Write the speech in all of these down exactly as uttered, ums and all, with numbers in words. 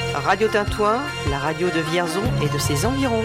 Radio Tintouin, la radio de Vierzon et de ses environs.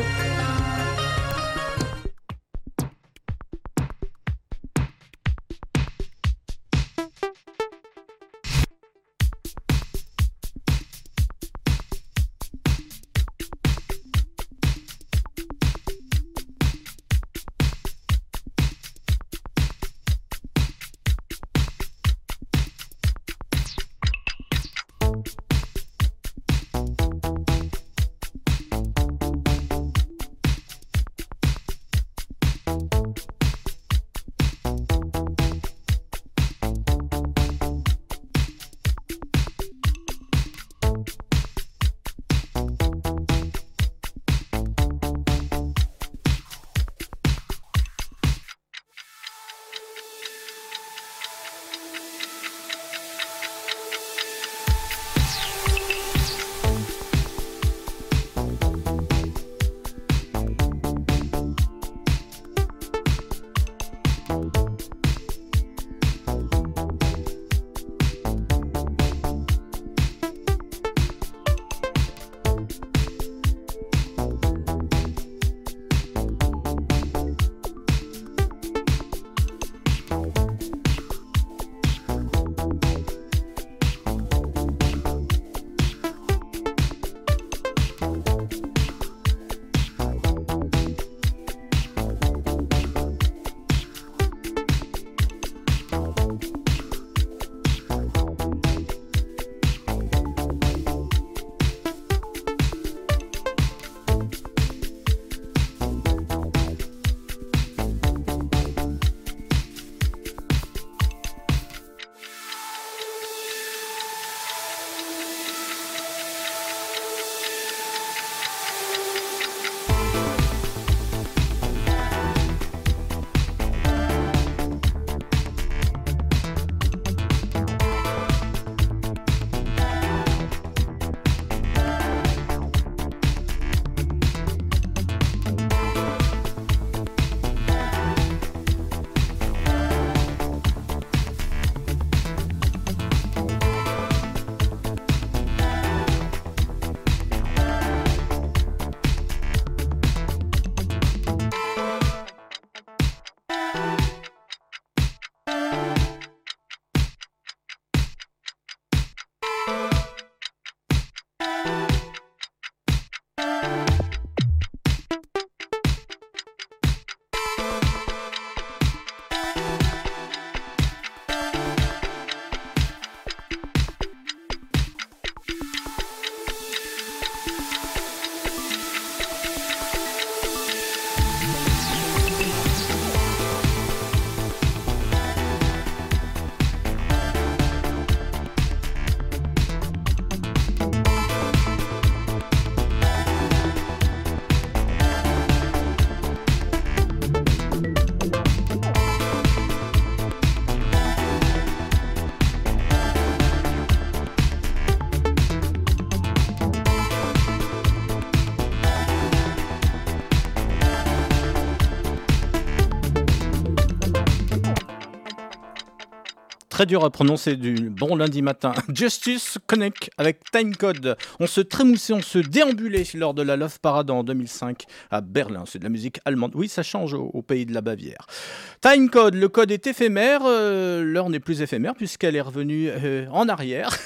Très dur à prononcer du bon lundi matin. Justice Connect avec Timecode. On se trémoussait, on se déambulait lors de la Love Parade en deux mille cinq à Berlin. C'est de la musique allemande. Oui, ça change au, au pays de la Bavière. Timecode, le code est éphémère. Euh, l'heure n'est plus éphémère puisqu'elle est revenue euh, en arrière.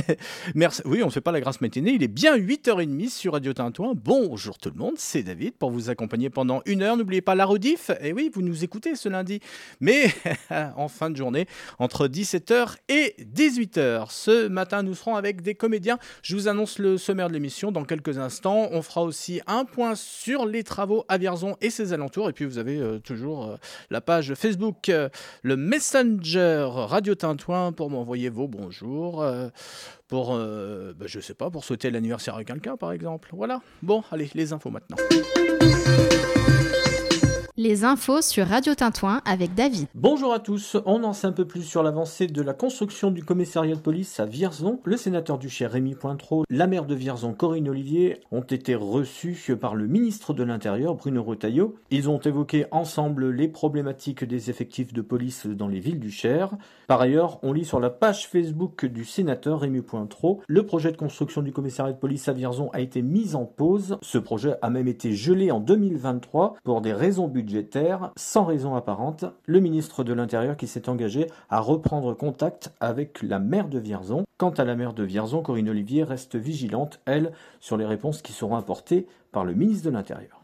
Merci. Oui, on ne fait pas la grasse matinée. Il est bien huit heures trente sur Radio Tintouin. Bonjour tout le monde, c'est David pour vous accompagner pendant une heure. N'oubliez pas la rediff. Et oui, vous nous écoutez ce lundi. Mais en fin de journée, entre dix-sept heures et dix-huit heures. Ce matin, nous serons avec des comédiens. Je vous annonce le sommaire de l'émission dans quelques instants. On fera aussi un point sur les travaux à Vierzon et ses alentours. Et puis, vous avez euh, toujours euh, la page Facebook, euh, le Messenger Radio Tintouin pour m'envoyer vos bonjours. Euh, pour, euh, bah, je sais pas, pour souhaiter l'anniversaire à quelqu'un, par exemple. Voilà. Bon, allez, les infos maintenant. Les infos sur Radio Tintouin avec David. Bonjour à tous, on en sait un peu plus sur l'avancée de la construction du commissariat de police à Vierzon. Le sénateur du Cher Rémy Pointreau, la maire de Vierzon Corinne Olivier ont été reçus par le ministre de l'Intérieur Bruno Retailleau. Ils ont évoqué ensemble les problématiques des effectifs de police dans les villes du Cher. Par ailleurs, on lit sur la page Facebook du sénateur Rémy Pointreau, le projet de construction du commissariat de police à Vierzon a été mis en pause. Ce projet a même été gelé en deux mille vingt-trois pour des raisons budgétaires. Budgétaire, sans raison apparente, le ministre de l'Intérieur qui s'est engagé à reprendre contact avec la maire de Vierzon. Quant à la maire de Vierzon, Corinne Olivier reste vigilante, elle, sur les réponses qui seront apportées par le ministre de l'Intérieur.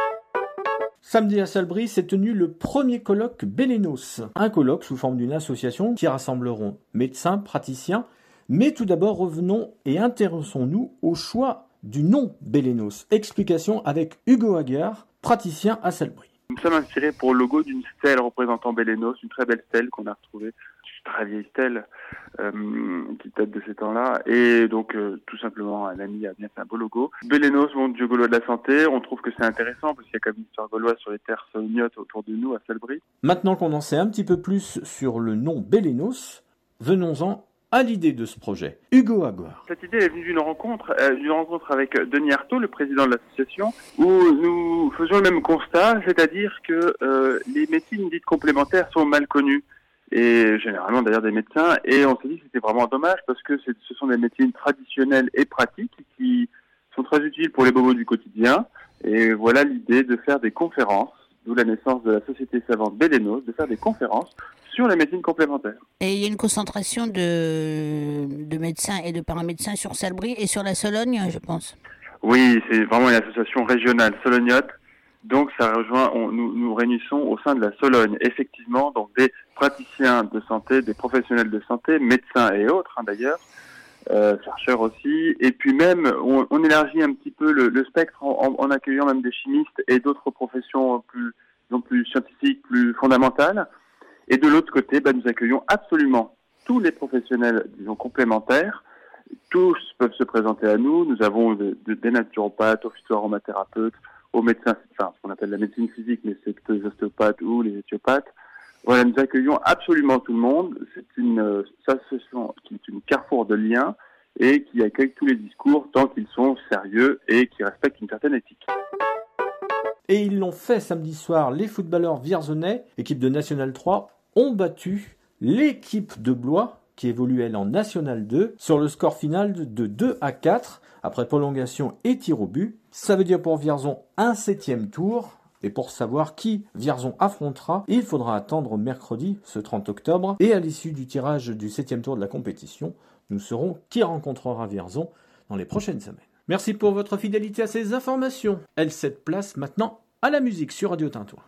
Samedi à Salbris s'est tenu le premier colloque Bélénos, un colloque sous forme d'une association qui rassembleront médecins, praticiens, mais tout d'abord revenons et intéressons-nous au choix du nom Bélénos. Explication avec Hugo Aguiar, praticien à Salbris. Nous sommes inspirés pour le logo d'une stèle représentant Bélénos, une très belle stèle qu'on a retrouvée, une très vieille stèle euh, qui date de ces temps-là. Et donc, euh, tout simplement, un ami a bien fait un beau logo. Bélénos, bon dieu gaulois de la santé, on trouve que c'est intéressant parce qu'il y a quand même une histoire gauloise sur les terres saulgnotes autour de nous à Salbris. Maintenant qu'on en sait un petit peu plus sur le nom Bélénos, venons-en à l'idée de ce projet. Hugo Aguiar. Cette idée est venue d'une rencontre, euh, d'une rencontre avec Denis Artaud, le président de l'association, où nous faisions le même constat, c'est-à-dire que euh, les médecines dites complémentaires sont mal connues, et généralement d'ailleurs des médecins, et on s'est dit que c'était vraiment dommage parce que c'est, ce sont des médecines traditionnelles et pratiques qui sont très utiles pour les bobos du quotidien, et voilà l'idée de faire des conférences, d'où la naissance de la société savante Bélénos, de faire des conférences sur la médecine complémentaire. Et il y a une concentration de, de médecins et de paramédecins sur Salbris et sur la Sologne, je pense. Oui, c'est vraiment une association régionale solognote. Donc ça rejoint, on, nous nous réunissons au sein de la Sologne. Effectivement, donc des praticiens de santé, des professionnels de santé, médecins et autres hein, d'ailleurs, euh, chercheurs aussi. Et puis même, on, on élargit un petit peu le, le spectre en, en accueillant même des chimistes et d'autres professions plus, non plus scientifiques, plus fondamentales. Et de l'autre côté, bah, nous accueillons absolument tous les professionnels, disons, complémentaires. Tous peuvent se présenter à nous. Nous avons de, de, des naturopathes, aux phytoaromathérapeutes, aux médecins, enfin, ce qu'on appelle la médecine physique, mais c'est plutôt les ostéopathes ou les éthiopathes. Voilà, nous accueillons absolument tout le monde. C'est une euh, association qui est une carrefour de liens et qui accueille tous les discours tant qu'ils sont sérieux et qui respectent une certaine éthique. Et ils l'ont fait samedi soir. Les footballeurs vierzonais, équipe de National trois, ont battu l'équipe de Blois, qui évolue elle en National deux, sur le score final de deux à quatre, après prolongation et tir au but. Ça veut dire pour Vierzon un septième tour. Et pour savoir qui Vierzon affrontera, il faudra attendre mercredi, ce trente octobre. Et à l'issue du tirage du septième tour de la compétition, nous saurons qui rencontrera Vierzon dans les prochaines semaines. Merci pour votre fidélité à ces informations. Elle cède place maintenant à la musique sur Radio Tintouin.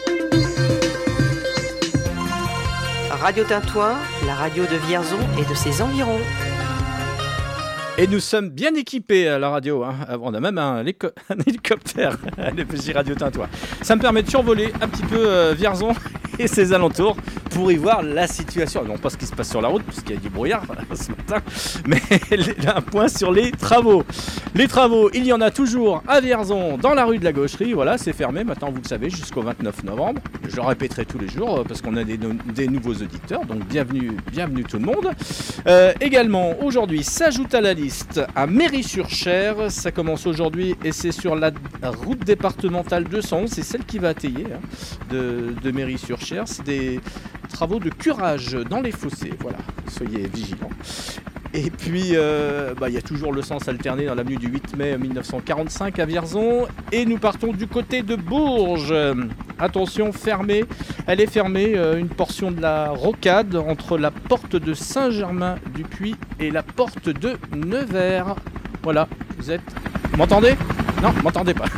Radio Tintouin, la radio de Vierzon et de ses environs. Et nous sommes bien équipés à la radio. Hein. On a même un, hélico- un hélicoptère à l'F J Radio Tintouin. Ça me permet de survoler un petit peu euh, Vierzon et ses alentours pour y voir la situation. Non pas ce qui se passe sur la route, puisqu'il y a du brouillard ce matin, mais un point sur les travaux. Les travaux, il y en a toujours à Vierzon, dans la rue de la Gaucherie. Voilà, c'est fermé maintenant, vous le savez, jusqu'au vingt-neuf novembre. Je le répéterai tous les jours parce qu'on a des, no- des nouveaux auditeurs, donc bienvenue, bienvenue tout le monde. Euh, également, aujourd'hui, s'ajoute à la liste à Méry-sur-Cher. Ça commence aujourd'hui et c'est sur la route départementale deux cent onze. C'est celle qui va atteiller hein, de, de Méry-sur-Cher. C'est des travaux de curage dans les fossés. Voilà, soyez vigilants. Et puis, euh, bah, y a toujours le sens alterné dans l'avenue du huit mai mille neuf cent quarante-cinq à Vierzon. Et nous partons du côté de Bourges. Attention, fermée. Elle est fermée, euh, une portion de la rocade entre la porte de Saint-Germain-du-Puy et la porte de Nevers. Voilà, vous êtes... Vous m'entendez ? Non, vous m'entendez pas.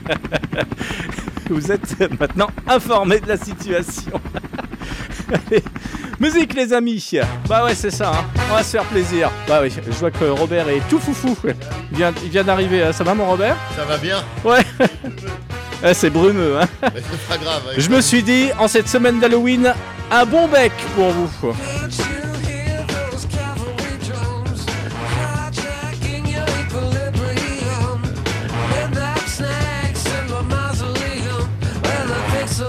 Vous êtes maintenant informés de la situation. Allez, musique les amis. Bah ouais c'est ça hein. On va se faire plaisir. Bah oui, je vois que Robert est tout foufou. Il vient, il vient d'arriver, ça va mon Robert ? Ça va bien ? Ouais. C'est brumeux hein. Mais c'est pas grave. Je me suis dit en cette semaine d'Halloween, un bon bec pour vous. So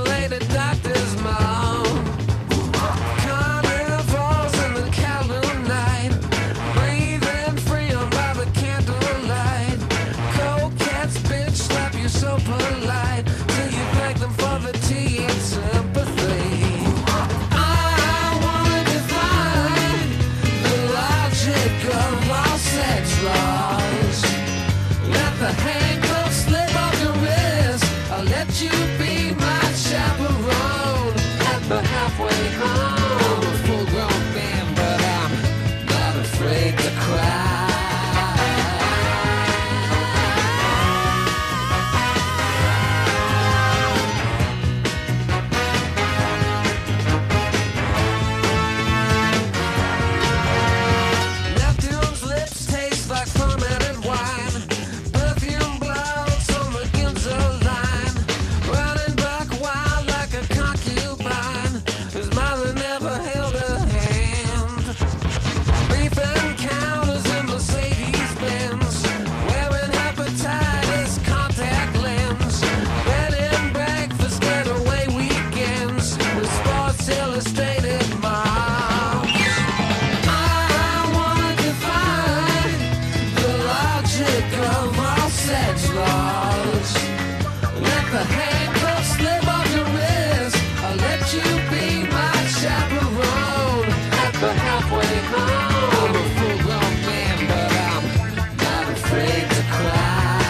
sex laws. Let the handcuffs slip off your wrist. I'll let you be my chaperone at the halfway home. I'm a full-grown man, but I'm not afraid to cry.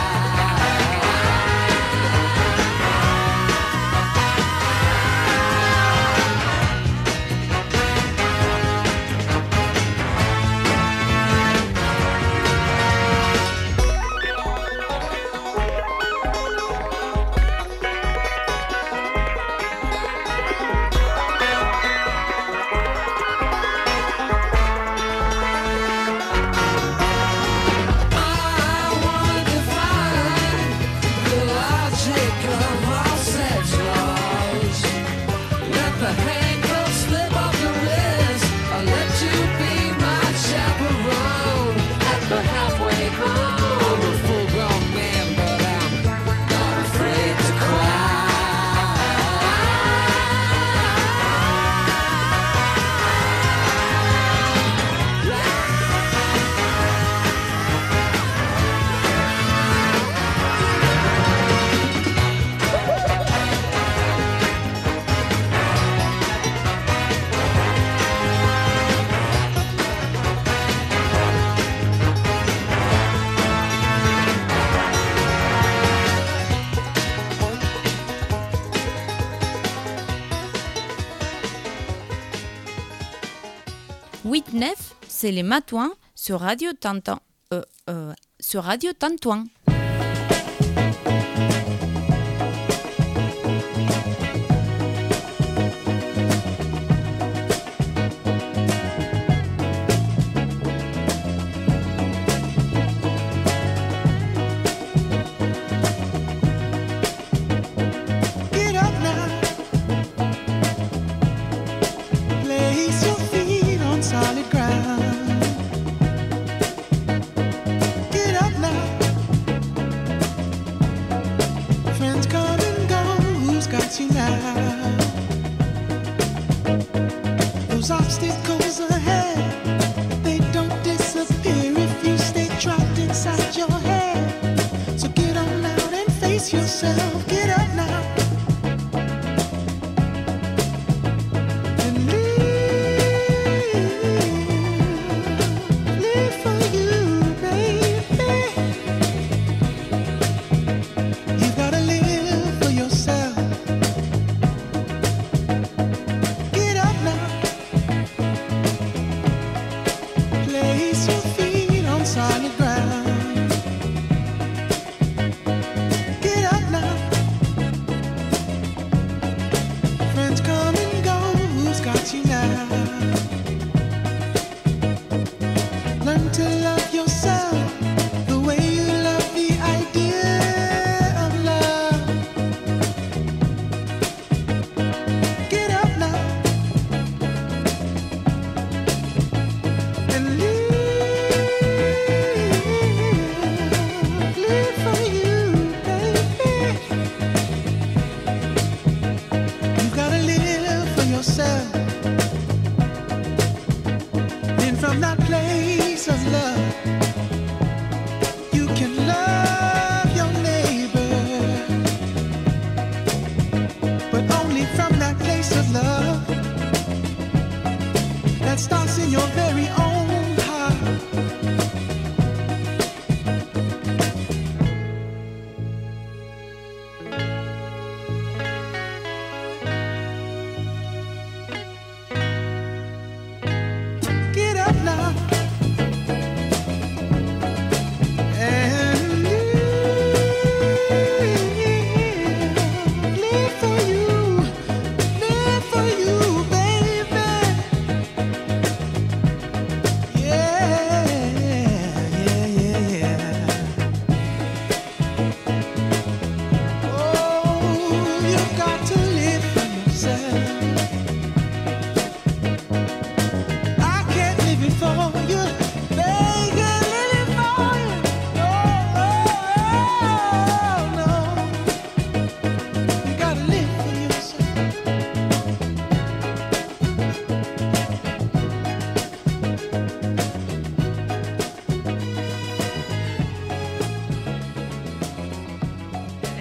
huit neuf, c'est les Matouins sur Radio Tintin. Euh, euh, sur Radio Tintouin. Those obstacles ahead, they don't disappear if you stay trapped inside your head. So get on out and face yourself. Get up now and live, live for you, baby. You gotta live for yourself. Solid ground. Get up now.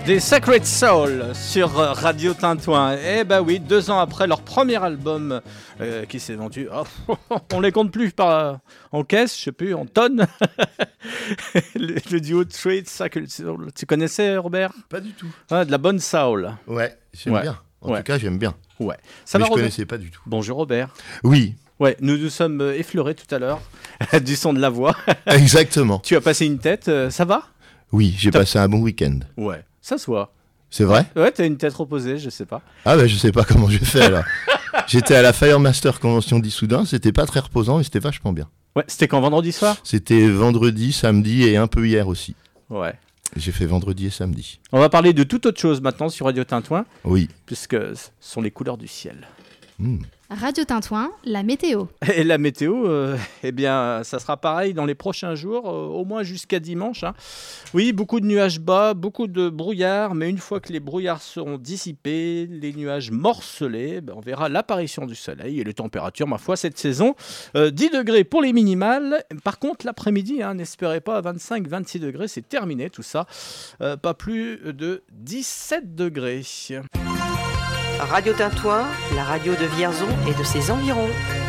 Des Sacred Soul sur Radio Tintouin. Eh bah oui, deux ans après leur premier album euh, qui s'est vendu, oh, on les compte plus par, en caisse, je sais plus, en tonnes. le, le duo Trade Sacred Soul. Tu connaissais, Robert ? Pas du tout. Ah, de la bonne soul. Ouais, j'aime Ouais. bien. En Ouais. tout cas, j'aime bien. Ouais. Ça Mais va, je Robert ? connaissais pas du tout. Bonjour, Robert. Oui, Ouais, nous nous sommes euh, effleurés tout à l'heure du son de la voix. exactement. Tu as passé une tête, euh, ça va ? Oui, j'ai Top. passé un bon week-end. Ouais, ça se voit. C'est vrai ? Ouais, t'as une tête reposée, je sais pas. Ah bah je sais pas comment j'ai fait là. J'étais à la Firemaster Convention d'Issoudun, c'était pas très reposant mais c'était vachement bien. Ouais, c'était quand, vendredi soir ? C'était vendredi, samedi et un peu hier aussi. Ouais. J'ai fait vendredi et samedi. On va parler de toute autre chose maintenant sur Radio Tintouin, Oui. puisque ce sont les couleurs du ciel. Hmm. Radio Tintouin, la météo. Et la météo, euh, eh bien, ça sera pareil dans les prochains jours, euh, au moins jusqu'à dimanche. Hein. Oui, beaucoup de nuages bas, beaucoup de brouillard, mais une fois que les brouillards seront dissipés, les nuages morcelés, ben, on verra l'apparition du soleil et les températures, ma foi, cette saison. Euh, dix degrés pour les minimales. Par contre, l'après-midi, hein, n'espérez pas vingt-cinq vingt-six degrés, c'est terminé tout ça. Euh, pas plus de dix-sept degrés. Radio Tintouin, la radio de Vierzon et de ses environs.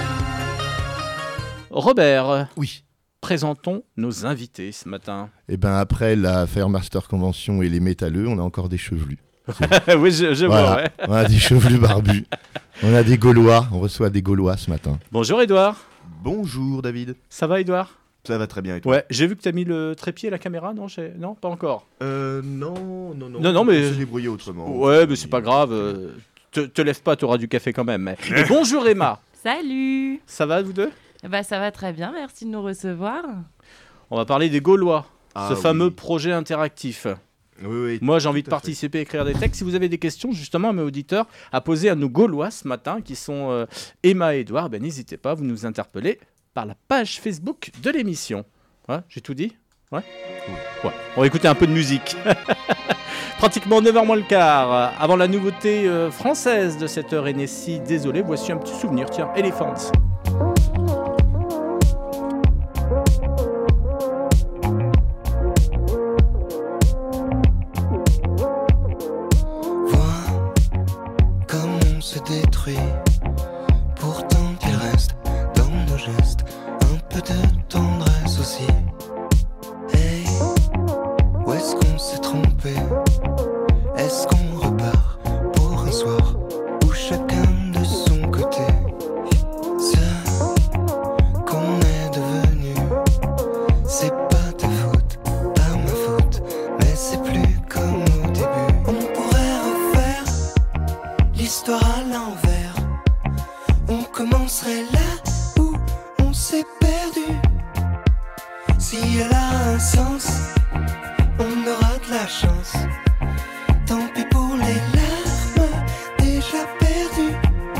Robert, Oui. présentons nos invités ce matin. Et ben après la Firemaster Convention et les métalleux, on a encore des chevelus. oui, je, je vois, Voilà. ouais. On a des chevelus barbus. On a des Gaulois, on reçoit des Gaulois ce matin. Bonjour Edouard, Bonjour David, ça va Edouard ? ça va très bien et toi? Ouais, j'ai vu que t'as mis le trépied à la caméra, non j'ai... Non, pas encore. Euh, non, non, non. Non, non, on mais- peut se débrouiller autrement. Ouais, mais c'est pas grave. euh, Te, te lève pas, t'auras du café quand même. mais- Et bonjour Emma, Salut. ça va vous deux ? Bah ça va très bien, merci de nous recevoir. On va parler des Gaulois, Ah, ce oui. fameux projet interactif. Oui, oui. Moi, j'ai envie de tout à fait. participer, écrire des textes. Si vous avez des questions, justement, à mes auditeurs, à poser à nos Gaulois ce matin, qui sont euh, Emma et Edouard, ben, n'hésitez pas, vous nous interpellez par la page Facebook de l'émission. Ouais, j'ai tout dit ? Ouais ? Ouais. On va écouter un peu de musique. Pratiquement neuf heures moins le quart. Avant la nouveauté euh, française de cette heure N S I, désolé, voici un petit souvenir. Tiens, Elephants. Vois comme on se détruit. Pourtant il reste dans nos gestes un peu de tendresse aussi. Hey, où est-ce qu'on s'est trompé? Est-ce qu'on repart pour un soir où chacun de son côté? Ce qu'on est devenu, c'est pas ta faute, pas ma faute, mais c'est plus comme au début. On pourrait refaire l'histoire à l'envers. On commencerait là où on s'est perdu. Si elle a un sens, on aura de la chance. Tant pis pour les larmes déjà perdues.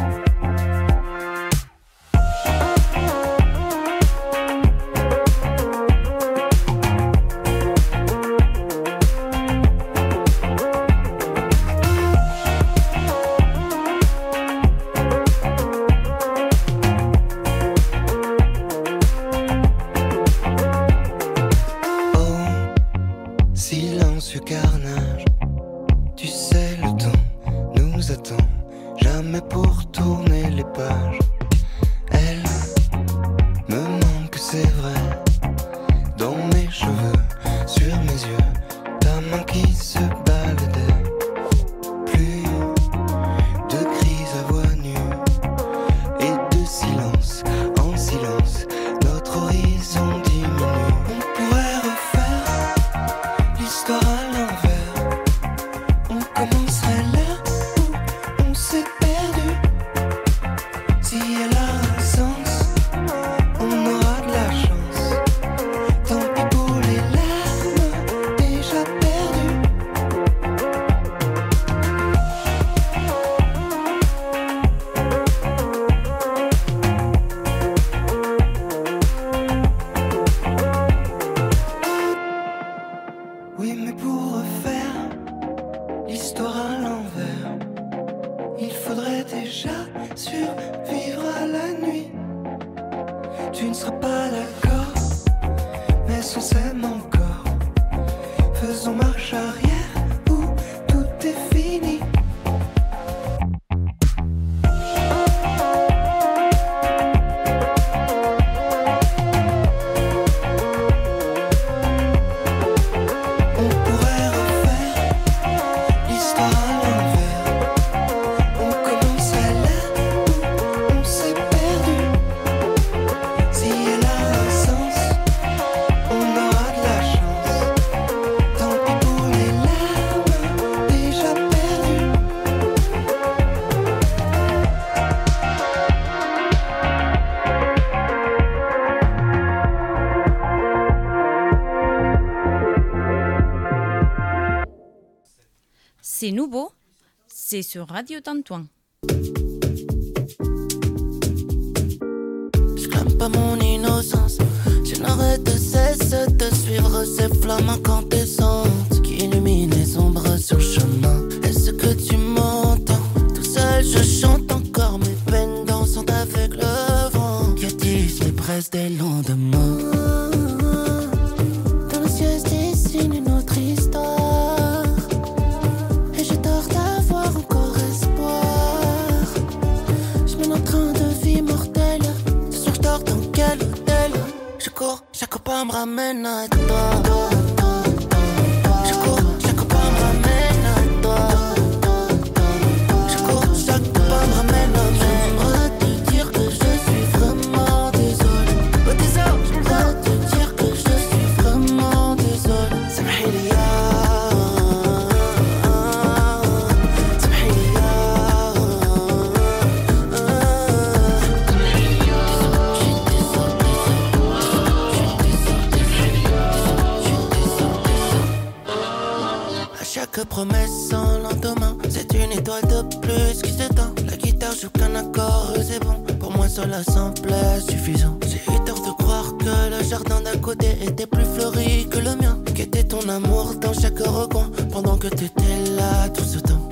Oh, silencieux carnage. Tu sais, le temps nous attend, jamais pour tourner les pages. Elle me manque, c'est vrai, dans mes cheveux, sur mes yeux, ta main qui se baladait. Plus de cris à voix nue et de silence en silence, notre horizon diminue. On pourrait refaire l'histoire à l'envers. On commencerait là où on s'est perdu. Si c'est nouveau, c'est sur Radio Tintouin. Je clame pas mon innocence, je n'aurais de cesse de suivre ces flammes incandescentes qui illuminent les ombres sur le chemin. Est-ce que tu m'entends? Tout seul je chante encore mes peines dansant avec le vent qui attise les braises des lendemains. Dans le ciel se dessine une autre histoire et j'ai tort d'avoir encore espoir. Je mène un train de vie mortelle. Ce soir je dors dans quel hôtel? Je cours, chaque pas me ramène à toi. Je cours, chaque pas me ramène à toi. Je cours, chaque pas me ramène à moi. J'aimerais te dire que je suis vraiment désolé. Oh désolé, j'aimerais te dire que je suis vraiment désolé. Samhili ya, samhili ya. À chaque promesse sans lendemain, c'est une étoile de plus qui s'éteint. La guitare joue qu'un accord et c'est bon. Pour moi cela semblait suffisant. J'ai eu tort de croire que le jardin d'à côté était plus fleuri que le mien. Qu'était ton amour dans chaque recoin pendant que t'étais là tout ce temps.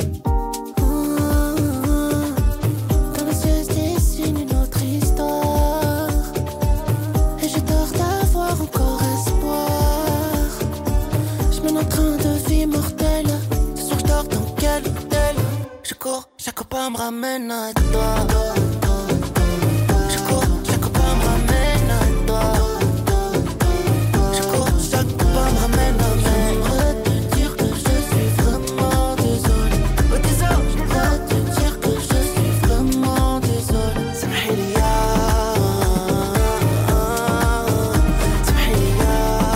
Dans le ciel se dessine une autre histoire et j'ai tort d'avoir encore espoir. Je mène un train de vie mortelle. Ce soir je dors dans quel hôtel? Je cours, chaque pas me ramène à toi. Je cours, chaque pas me ramène à toi. Je cours, chaque pas me ramène à moi. J'aimerais te dire que je suis vraiment désolé. Oh désolé, j'aimerais te dire que je suis vraiment désolé. Samhili ya, samhili ya.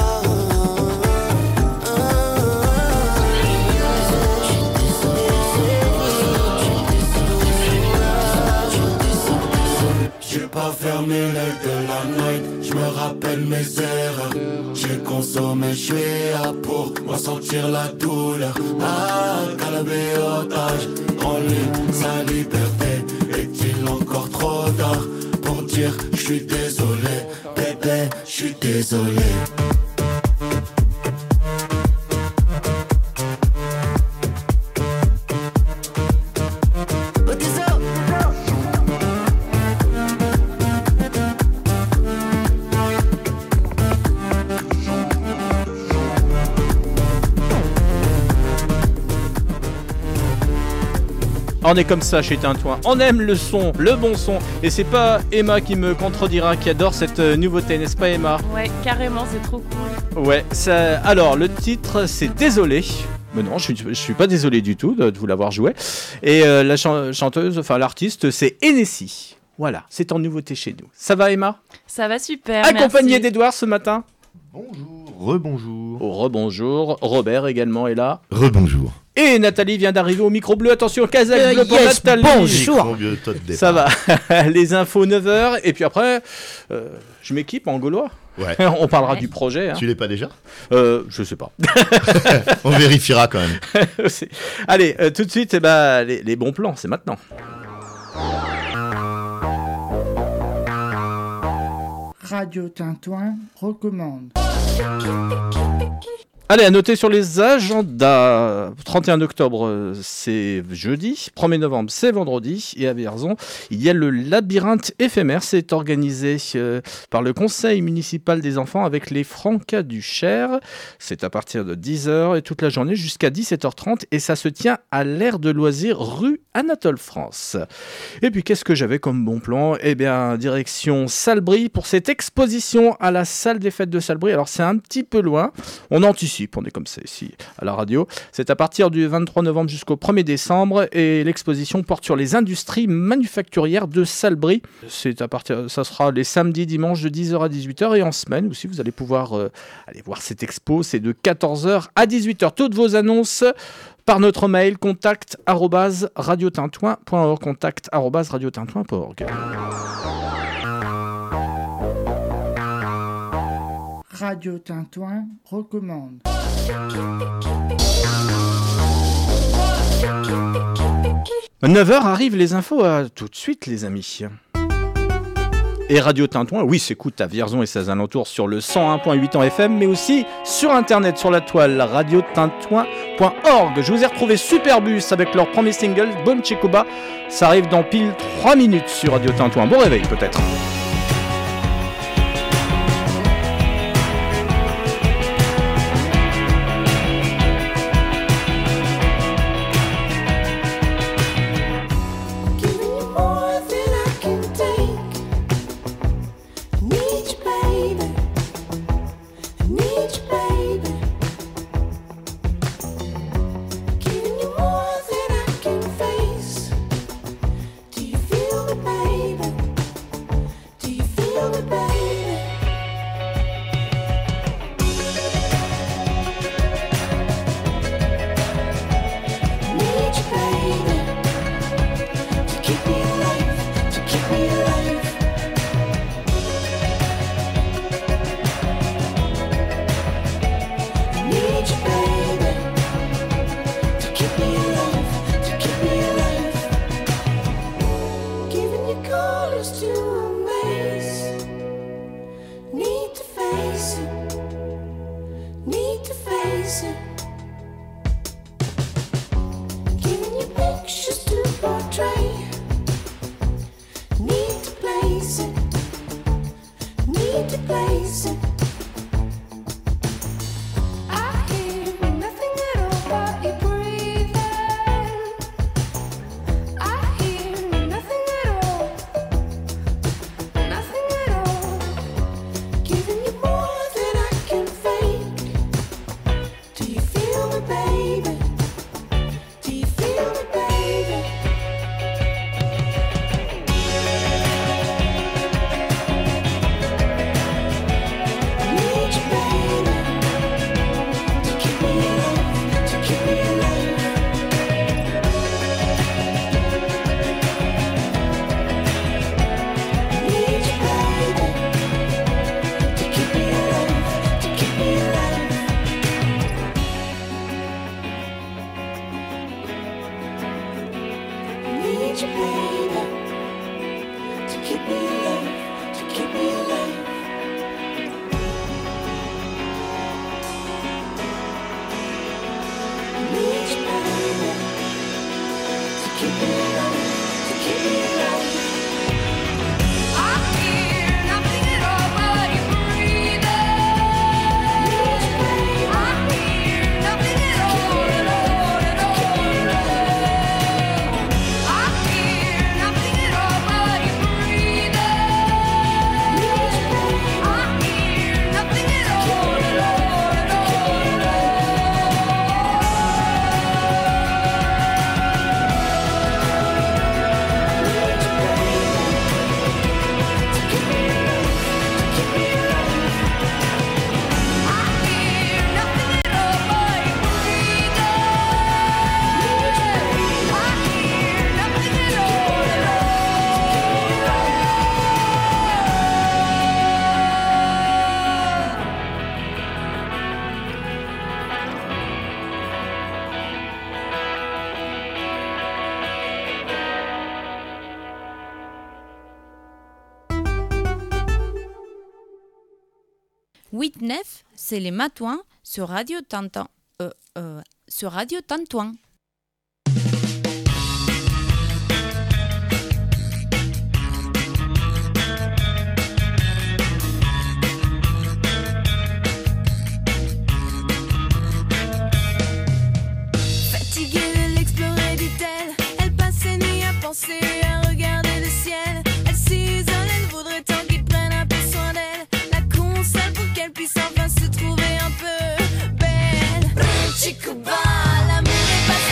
J'ai pas fermé l'œil de la night, je me rappelle mes erreurs. J'ai consommé, je suis là pour m'en sentir la douleur. Ah, calabé otage, en ligne, sa liberté. Est-il encore trop tard pour dire je suis désolé, bébé, je suis désolé. Oh, désolé. On est comme ça chez Tintouin, on aime le son, le bon son, et c'est pas Emma qui me contredira, qui adore cette euh, nouveauté, n'est-ce pas Emma? Ouais, carrément, c'est trop cool. Ouais, ça... alors le titre c'est Désolé. Mais non, je suis, je suis pas désolé du tout de, de vous l'avoir joué. Et euh, la chan- chanteuse, enfin l'artiste, c'est Hennessy. Voilà, c'est en nouveauté chez nous. Ça va Emma? Ça va super, Accompagné merci. d'Edouard ce matin. Bonjour, rebonjour. Oh, rebonjour, Robert également est là. Rebonjour. Et Nathalie vient d'arriver au micro bleu. Attention, Kazakh Euh, bleu pour yes, Nathalie. bonjour. Micro bleu, top départ. Ça va. Les infos neuf heures. Et puis après, euh, je m'équipe en gaulois. Ouais. On parlera Ouais. du projet. Hein. Tu l'es pas déjà? Euh, je sais pas. On vérifiera quand même. C'est- Allez, euh, tout de suite, eh ben, les, les bons plans, c'est maintenant. Radio Tintouin recommande. Allez, à noter sur les agendas. trente et un octobre, euh, c'est jeudi. premier novembre, c'est vendredi. Et à Vierzon, il y a le labyrinthe éphémère. C'est organisé euh, par le conseil municipal des enfants avec les Francas du Cher. C'est à partir de dix heures et toute la journée jusqu'à dix-sept heures trente. Et ça se tient à l'aire de loisirs rue Anatole France. Et puis, qu'est-ce que j'avais comme bon plan? Eh bien, direction Salbris pour cette exposition à la salle des fêtes de Salbris. Alors, c'est un petit peu loin. On anticipe. On est comme ça ici à la radio. C'est à partir du vingt-trois novembre jusqu'au premier décembre et l'exposition porte sur les industries manufacturières de Salbris. C'est à partir, ça sera les samedis, dimanches de dix heures à dix-huit heures et en semaine aussi vous allez pouvoir euh, aller voir cette expo. C'est de quatorze heures à dix-huit heures. Toutes vos annonces par notre mail contact arobase radiotintouin point org contact arobase radiotintouin point org. Radio Tintouin recommande. neuf heures arrivent les infos, à tout de suite les amis. Et Radio Tintouin, oui, s'écoute à Vierzon et ses alentours sur le cent un virgule huit en F M, mais aussi sur internet, sur la toile, radio tintouin point org. Je vous ai retrouvé Superbus avec leur premier single, Bon Chicoba. Ça arrive dans pile trois minutes sur Radio Tintouin. Bon réveil peut-être. huit neuf, c'est les Matouins sur Radio Tintouin. Euh, euh, sur Radio Tintouin. Fatiguée de l'explorer, dit-elle, elle passe ses nuits à penser, à regarder le ciel. Elle s'isole, elle voudrait tant qu'il prenne un peu soin d'elle, la console pour qu'elle puisse enfin se trouver un peu belle. Chicoba, l'amour est passé.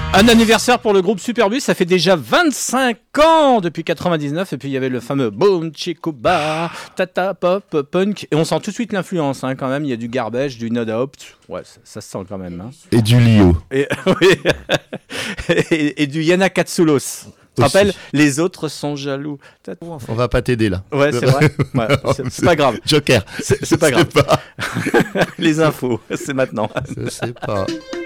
Un anniversaire pour le groupe Superbus, ça fait déjà vingt-cinq ans depuis quatre-vingt-dix-neuf, et puis il y avait le fameux Boom Chico Bar, Tata Pop Punk, et on sent tout de suite l'influence hein, quand même, il y a du Garbage, du No Doubt, ouais ça, ça se sent quand même. Hein. Et du Lio. Et, oui. et, et du Yana Katsoulos. Tu te rappelles, les autres sont jaloux. On va pas t'aider là. Ouais, c'est vrai. Ouais, c'est, c'est pas grave. Joker. C'est, c'est pas grave. Pas. Les infos, c'est maintenant. Je sais pas.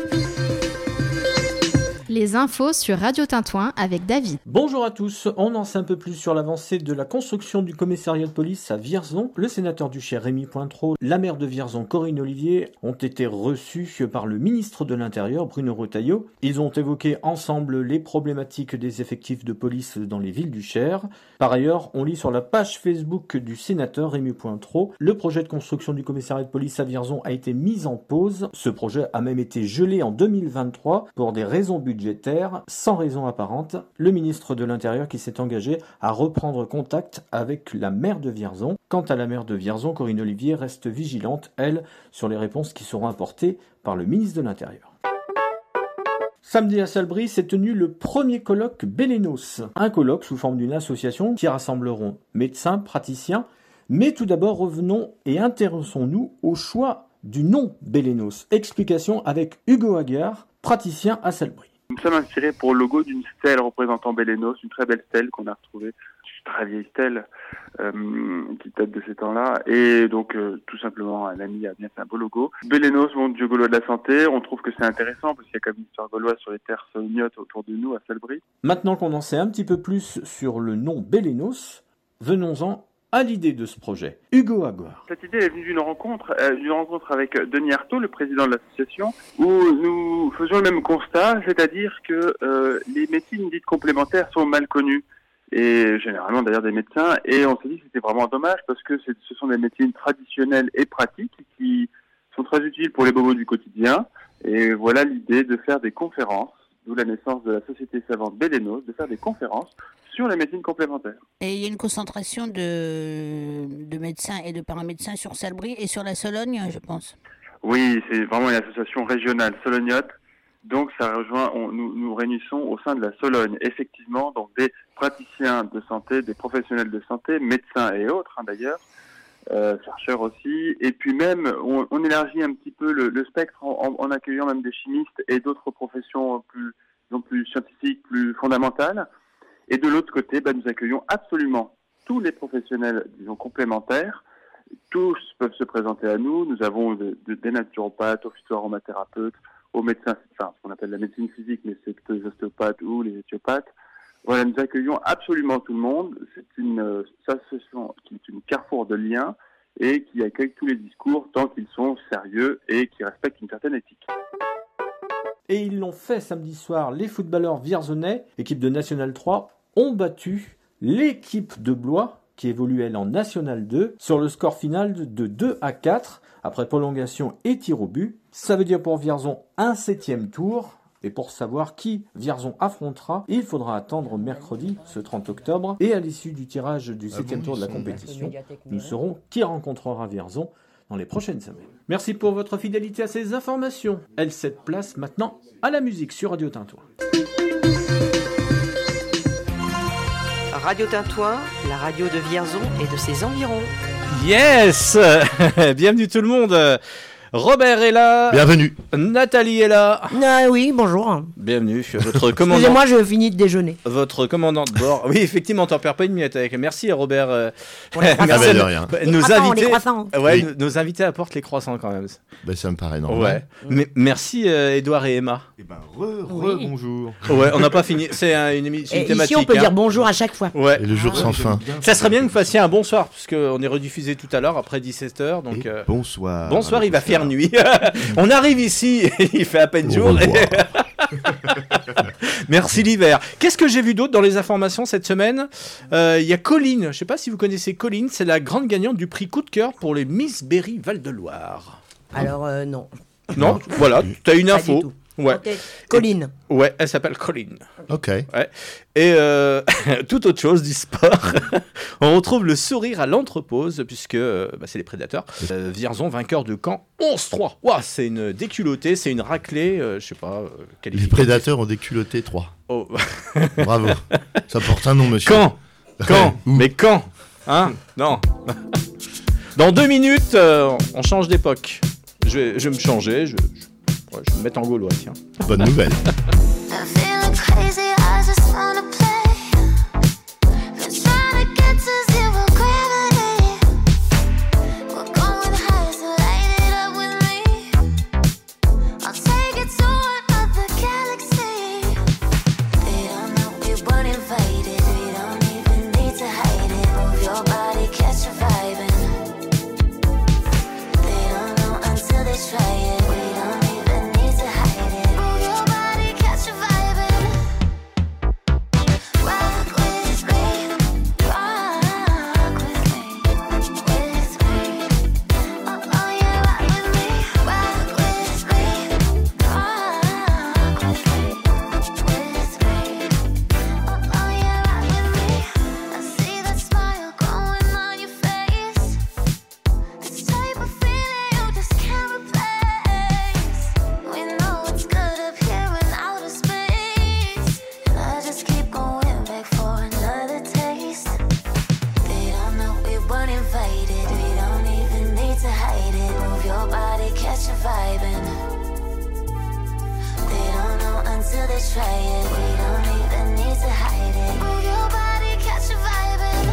Les infos sur Radio Tintouin avec David. Bonjour à tous, on en sait un peu plus sur l'avancée de la construction du commissariat de police à Vierzon. Le sénateur du Cher Rémy Pointreau, la maire de Vierzon Corinne Olivier ont été reçus par le ministre de l'Intérieur Bruno Retailleau. Ils ont évoqué ensemble les problématiques des effectifs de police dans les villes du Cher. Par ailleurs, on lit sur la page Facebook du sénateur Rémy Pointreau, le projet de construction du commissariat de police à Vierzon a été mis en pause. Ce projet a même été gelé en deux mille vingt-trois pour des raisons budgétaires. Sans raison apparente, le ministre de l'Intérieur qui s'est engagé à reprendre contact avec la maire de Vierzon. Quant à la maire de Vierzon, Corinne Olivier reste vigilante, elle, sur les réponses qui seront apportées par le ministre de l'Intérieur. Samedi à Salbris s'est tenu le premier colloque Bélénos, un colloque sous forme d'une association qui rassembleront médecins, praticiens, mais tout d'abord revenons et intéressons-nous au choix du nom Bélénos. Explication avec Hugo Aguiar, praticien à Salbris. Nous sommes inspirés pour le logo d'une stèle représentant Bélénos, une très belle stèle qu'on a retrouvée, une très vieille stèle euh, qui date de ces temps-là. Et donc, euh, tout simplement, un ami a bien fait un beau logo. Bélénos, mon dieu gaulois de la santé, on trouve que c'est intéressant parce qu'il y a comme une histoire gauloise sur les terres solognotes autour de nous à Salbris. Maintenant qu'on en sait un petit peu plus sur le nom Bélénos, venons-en à l'idée de ce projet. Hugo Aguiar. Cette idée est venue d'une rencontre, euh, d'une rencontre avec Denis Artaud, le président de l'association, où nous faisions le même constat, c'est-à-dire que euh, les médecines dites complémentaires sont mal connues, et généralement d'ailleurs des médecins, et on s'est dit que c'était vraiment dommage parce que c'est, ce sont des médecines traditionnelles et pratiques qui sont très utiles pour les bobos du quotidien, et voilà l'idée de faire des conférences, d'où la naissance de la société savante Bélénos, de faire des conférences sur les médecines complémentaires. Et il y a une concentration de, de médecins et de paramédecins sur Salbris et sur la Sologne, je pense. Oui, c'est vraiment une association régionale solognote. Donc ça rejoint, on, nous nous réunissons au sein de la Sologne. Effectivement, donc des praticiens de santé, des professionnels de santé, médecins et autres hein, d'ailleurs, euh, chercheurs aussi. Et puis même, on, on élargit un petit peu le, le spectre en, en, en accueillant même des chimistes et d'autres professions plus, disons, plus scientifiques, plus fondamentales. Et de l'autre côté, bah, nous accueillons absolument tous les professionnels, disons, complémentaires. Tous peuvent se présenter à nous. Nous avons de, de, des naturopathes, aux phytoaromathérapeutes, aux médecins, enfin, ce qu'on appelle la médecine physique, mais c'est plutôt les ostéopathes ou les éthiopathes. Voilà, nous accueillons absolument tout le monde. C'est une euh, association qui est une carrefour de liens et qui accueille tous les discours tant qu'ils sont sérieux et qui respectent une certaine éthique. Et ils l'ont fait samedi soir. Les footballeurs vierzonais, équipe de National trois, ont battu l'équipe de Blois, qui évolue elle en National deux, sur le score final de deux à quatre, après prolongation et tir au but. Ça veut dire pour Vierzon un septième tour. Et pour savoir qui Vierzon affrontera, il faudra attendre mercredi, ce trente octobre. Et à l'issue du tirage du septième tour de la compétition, nous saurons qui rencontrera Vierzon dans les prochaines semaines. Merci pour votre fidélité à ces informations. Elle cède place maintenant à la musique sur Radio Tintouin. Radio Tintouin, la radio de Vierzon et de ses environs. Yes. Bienvenue tout le monde. Robert est là. Bienvenue. Nathalie est là. Ah oui, bonjour. Bienvenue. Votre commandant. Excusez-moi, je finis de déjeuner. Votre commandant de bord. Oui, effectivement, t'en perds pas une miette avec. Merci Robert. Euh... Merci à de rien. Nos croissants, invités. Les croissants. Ouais, Oui. nos invités apportent les croissants quand même. Ben, ça me paraît normal. Ouais. Mais merci euh, Edouard et Emma. Eh ben, re, re, Oui. bonjour. Ouais, on n'a pas fini. C'est un, une, émi- c'est une Et thématique. ici, on peut hein. dire bonjour à chaque fois. Ouais. Et le jour sans fin. Ça serait bien que vous fassiez un bonsoir, parce qu'on est rediffusé tout à l'heure après dix-sept heures. Donc, Et euh, bonsoir. bonsoir, à il va tous. faire nuit. On arrive ici, il fait à peine Au jour. revoir. Merci l'hiver. Qu'est-ce que j'ai vu d'autre dans les informations cette semaine ? Euh, Il y a Colline, je ne sais pas si vous connaissez Colline, c'est la grande gagnante du prix coup de cœur pour les Miss Berry Val-de-Loire. Alors, euh, non. Non, voilà, tu as une Pas info. du tout. Ouais. Ok. Colline. Et- ouais, elle s'appelle Colline. Ok. Ouais. Et euh, toute autre chose du sport, on retrouve le sourire à l'entrepose, puisque euh, bah, c'est les Prédateurs. Euh, Vierzon, vainqueur de Caen, onze trois. Ouah, c'est une déculottée, c'est une raclée, euh, je sais pas. Euh, Les Prédateurs ont déculotté trois. Oh. Bravo. Ça porte un nom, monsieur. Quand Quand Mais quand Hein Non. Dans deux minutes, euh, on change d'époque. Je vais, je vais me changer, je, je, ouais, je vais me mettre en gaulois, tiens. Bonne nouvelle. I'm feeling crazy, I just wanna play. Been trying to get to zero gravity. We're going high, so light it up with me. I'll take it to another galaxy. They don't know we weren't invited. We don't even need to hide it. Move your body, catch a vibing. They don't know until they try it. We don't even need to hide it. Move your body, catch a vibing. Rock with me, rock with me, with me. Oh, oh yeah, rock with me, rock with me, rock with me, with me. Oh, oh yeah, rock with me. I see that smile growing on your face. This type of feeling you just can't replace. We know it's good up here in outer space, and I just keep going back for another taste. They don't know we weren't invited. We don't even need to hide it. Move your body, catch a vibing. They don't know until they try it. We don't even need to hide it. Move your body, catch a vibing.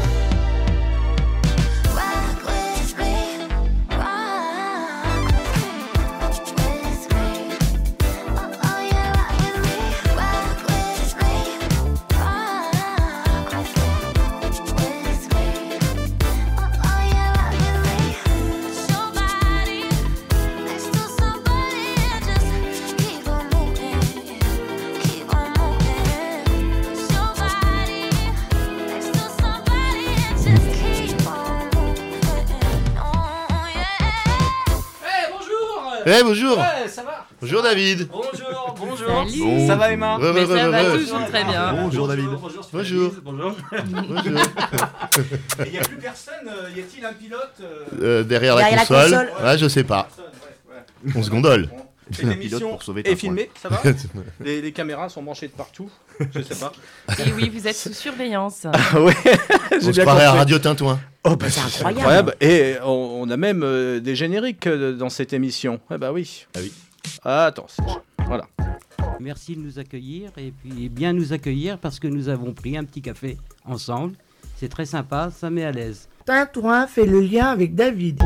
Rock with me, rock with me, with me. Oh, oh yeah, rock with me, rock with me, rock with me, with me. Oh, oh yeah, rock with me. Put your body next to somebody and just keep on moving, keep on moving. Put your body next to somebody and just keep on moving. Oh yeah. Eh, bonjour Eh, bonjour. Ouais, ça va Bonjour, David. Bonjour, bonjour. Salut. Ça va, Emma Re, re, Mais re, ça re, va re. toujours très bien. Bonjour, David. Bonjour. Bonjour. Bonjour. Bonjour. Il n'y a plus personne, euh, y a-t-il un pilote euh, Euh, derrière, Derrière la la console. console. Ouais, je sais pas. personne, ouais, ouais. On se gondole. Et Un l'émission pilote pour sauver est ta filmée, ça va les, les caméras sont branchées de partout, je sais pas. Et oui, vous êtes sous surveillance. Ah ouais, On j'ai se bien croirait à compris. Radio Tintouin. Oh bah C'est c'est incroyable. incroyable. Et on, on a même euh, des génériques euh, dans cette émission. Ah bah oui. Ah oui. Ah, attends, c'est- voilà. Merci de nous accueillir et puis bien nous accueillir parce que nous avons pris un petit café ensemble. C'est très sympa, ça met à l'aise. Tintouin fait le lien avec David.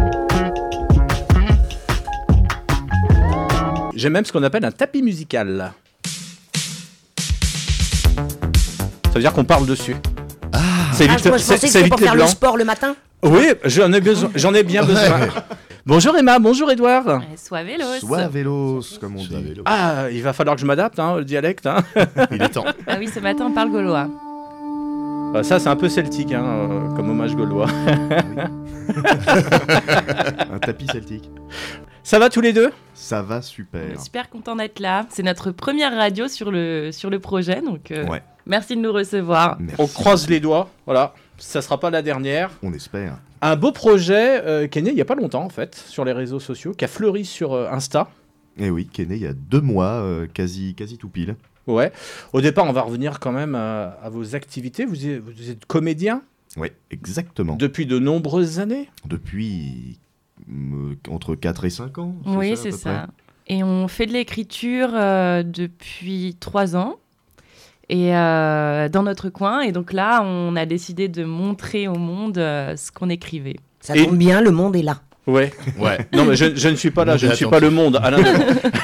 J'ai même ce qu'on appelle un tapis musical. Ça veut dire qu'on parle dessus. Ah, C'est Ah, vite, moi, je c'est- pensais que c'est c'était vite pour les faire le blancs. sport le matin. Oui, j'en ai besoin, j'en ai bien besoin. Bonjour Emma, bonjour Edouard. Soit vélos. Soit vélos, comme on dit. Ah, il va falloir que je m'adapte, hein, le dialecte. Hein. Il est temps. Ah oui, ce matin on parle gaulois. Bah, ça, c'est un peu celtique, hein, euh, comme hommage gaulois. Un tapis celtique. Ça va tous les deux? Ça va On super. est super content d'être là. C'est notre première radio sur le, sur le projet, donc euh, Ouais. merci de nous recevoir. Merci. On croise les doigts, voilà. Ça sera pas la dernière. On espère. Un beau projet euh, qui est né il y a pas longtemps en fait sur les réseaux sociaux, qui a fleuri sur euh, Insta. Et oui, qui est né il y a deux mois, euh, quasi, quasi tout pile. Ouais. Au départ, on va revenir quand même à, à vos activités. Vous êtes, vous êtes comédien Oui, exactement. depuis de nombreuses années. Depuis euh, entre quatre et cinq ans. Oui, à c'est peu ça. Et on fait de l'écriture euh, depuis trois ans. Et euh, dans notre coin. Et donc là, on a décidé de montrer au monde euh, ce qu'on écrivait. Ça tombe bien, le monde est là. Ouais. Ouais. Non, mais je, je ne suis pas là, Le je ne monde est suis pas le monde. Ah, non, non.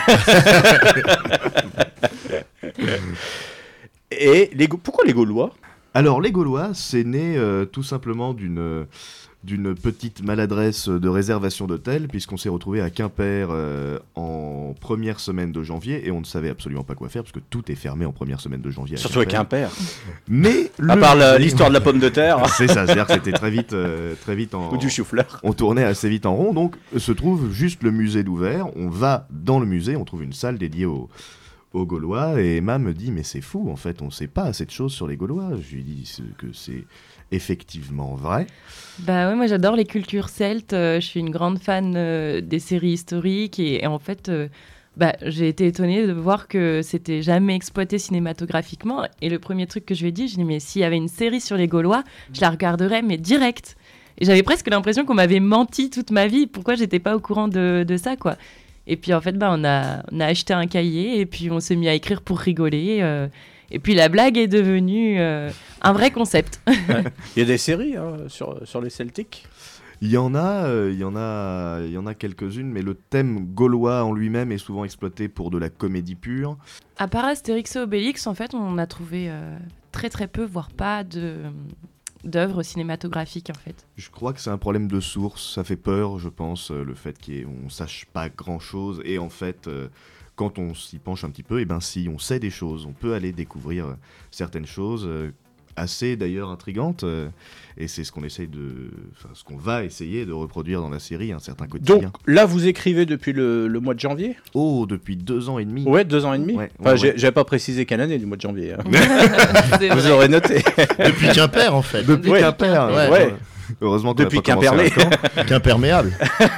Et les, Ga- pourquoi les Gaulois? Alors, les Gaulois, c'est né euh, tout simplement d'une d'une petite maladresse de réservation d'hôtel, puisqu'on s'est retrouvé à Quimper euh, en première semaine de janvier, et on ne savait absolument pas quoi faire, parce que tout est fermé en première semaine de janvier. Surtout à Quimper. Mais À le part la- musée- l'histoire de la pomme de terre. C'est ça, c'est-à-dire que c'était très vite, euh, très vite en... Ou du chou-fleur. On tournait assez vite en rond, donc se trouve juste le musée d'ouvert. On va dans le musée, on trouve une salle dédiée au, aux Gaulois, et Emma me dit mais c'est fou, en fait, on ne sait pas assez de choses sur les Gaulois. Je lui dis ce- que c'est effectivement vrai. Bah ouais, moi j'adore les cultures celtes, euh, je suis une grande fan euh, des séries historiques et, et en fait euh, bah, j'ai été étonnée de voir que c'était jamais exploité cinématographiquement et le premier truc que je lui ai dit, je lui ai dit mais s'il y avait une série sur les Gaulois, je la regarderais mais direct. Et j'avais presque l'impression qu'on m'avait menti toute ma vie, pourquoi j'étais pas au courant de, de ça quoi. Et puis en fait bah, on, a, on a acheté un cahier et puis on s'est mis à écrire pour rigoler euh, et puis la blague est devenue euh, un vrai concept. Ouais. Il y a des séries hein, sur, sur les Celtiques. Il y en a, euh, il y en a, il y en a quelques-unes, mais le thème gaulois en lui-même est souvent exploité pour de la comédie pure. À part Astérix et Obélix, en fait, on a trouvé euh, très très peu, voire pas de d'œuvres cinématographiques en fait. Je crois que c'est un problème de source, ça fait peur, je pense, euh, le fait qu'on ne sache pas grand-chose, et en fait, euh, quand on s'y penche un petit peu, et ben si on sait des choses, on peut aller découvrir euh, certaines choses, euh, assez d'ailleurs intrigantes, euh, et c'est ce qu'on essaye de, enfin ce qu'on va essayer de reproduire dans la série, un certain quotidien. Donc là, vous écrivez depuis le, le mois de janvier. Oh, depuis deux ans et demi. Ouais, deux ans et demi. Ouais, Enfin, ouais, j'ai- ouais. j'avais pas précisé quelle année du mois de janvier. hein. C'est vous vrai. aurez noté. Depuis Quimper, en fait. Depuis Ouais. Quimper, Ouais. ouais. Heureusement qu'on Depuis n'a pas commencé Quimperlé. à Caen. Qu'imperméable.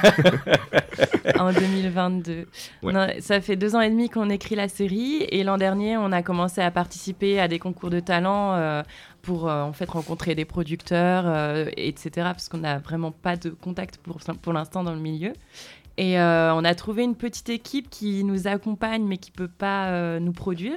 En deux mille vingt-deux. Ouais. Non, ça fait deux ans et demi qu'on écrit la série et l'an dernier, on a commencé à participer à des concours de talent euh, pour euh, en fait rencontrer des producteurs, euh, et cetera. Parce qu'on n'a vraiment pas de contact pour, pour l'instant dans le milieu. Et euh, on a trouvé une petite équipe qui nous accompagne mais qui peut pas euh, nous produire.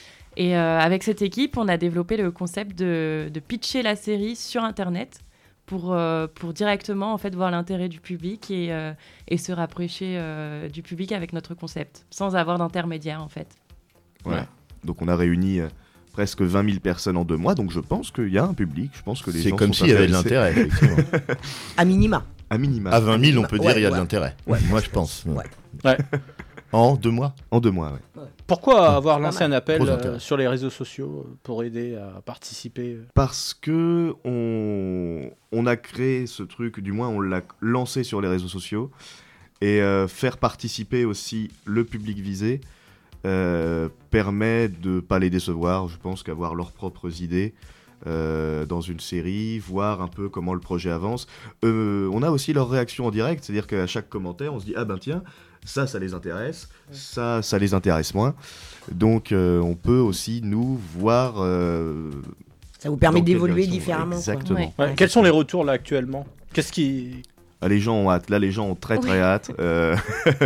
Et euh, avec cette équipe, on a développé le concept de, de pitcher la série sur Internet pour, euh, pour directement en fait, voir l'intérêt du public et, euh, et se rapprocher euh, du public avec notre concept, sans avoir d'intermédiaire en fait. Voilà. Ouais. Donc on a réuni euh, presque vingt mille personnes en deux mois, donc je pense qu'il y a un public, je pense que les C'est gens comme sont s'il y avait de intéressés. l'intérêt, effectivement. À minima. À minima. À vingt mille, on peut Ouais, dire il y a de ouais. l'intérêt. Ouais. Moi, je pense. Ouais. Ouais. En deux mois. En deux mois, ouais. Pourquoi avoir Pas lancé mal. un appel Gros euh, intérêt. sur les réseaux sociaux pour aider à participer Parce que on, on a créé ce truc, du moins on l'a lancé sur les réseaux sociaux, et euh, faire participer aussi le public visé euh, permet de pas les décevoir. Je pense qu'avoir leurs propres idées euh, dans une série, voir un peu comment le projet avance. Euh, on a aussi leur réaction en direct, c'est-à-dire qu'à chaque commentaire, on se dit ah ben tiens, ça, ça les intéresse, ça, ça les intéresse moins. Donc euh, on peut aussi nous voir. euh, Ça vous permet dans quelle d'évoluer direction, différemment. quoi. Exactement. Ouais. Ouais, Quels sont les retours là actuellement Qu'est-ce qui Ah, les gens ont hâte. Là, les gens ont très très Oui. hâte. Euh,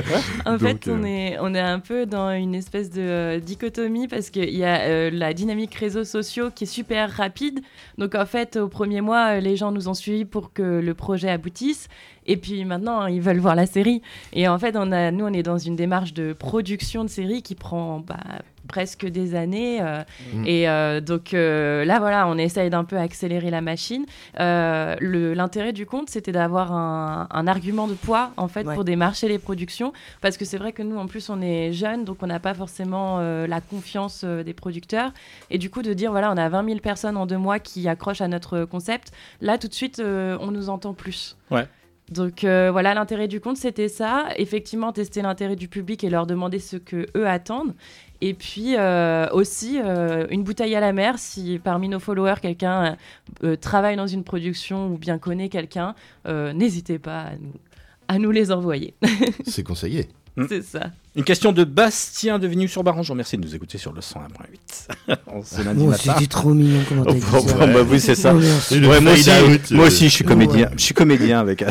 En Donc, fait, on, euh, est, on est un peu dans une espèce de euh, dichotomie parce qu'il y a euh, la dynamique réseaux sociaux qui est super rapide. Donc, en fait, au premier mois, euh, les gens nous ont suivis pour que le projet aboutisse. Et puis maintenant, ils veulent voir la série. Et en fait, on a, nous, on est dans une démarche de production de série qui prend bah, presque des années. euh, Mm. Et euh, donc euh, là, voilà, on essaye d'un peu accélérer la machine. Euh, le- L'intérêt du compte, c'était d'avoir un, un argument de poids, en fait, Ouais. pour démarcher les productions. Parce que c'est vrai que nous, en plus, on est jeunes, donc on n'a pas forcément euh, la confiance euh, des producteurs. Et du coup, de dire, voilà, on a vingt mille personnes en deux mois qui accrochent à notre concept, là, tout de suite, euh, on nous entend plus. Ouais. Donc euh, voilà, l'intérêt du compte, c'était ça. Effectivement, tester l'intérêt du public et leur demander ce que eux attendent. Et puis euh, aussi, euh, une bouteille à la mer, si parmi nos followers, quelqu'un euh, travaille dans une production ou bien connaît quelqu'un, euh, n'hésitez pas à nous, à nous les envoyer. C'est conseillé. C'est ça. Une question de Bastien de Vignoux-sur-Baran. Je vous remercie de nous écouter sur le cent un virgule huit. C'est lundi Oh, matin. c'était trop mignon comment t'as Oh, dit bon, ça. bon, bah oui, c'est ça. Oh, merci. Et le Ouais, moi, fade aussi, out, moi euh, aussi, je suis comédien. ouais. Je suis comédien avec.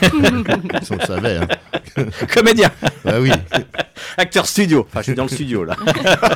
Si on le savait. Hein. comédien. Bah oui. Acteur studio. Enfin, je suis dans le studio là.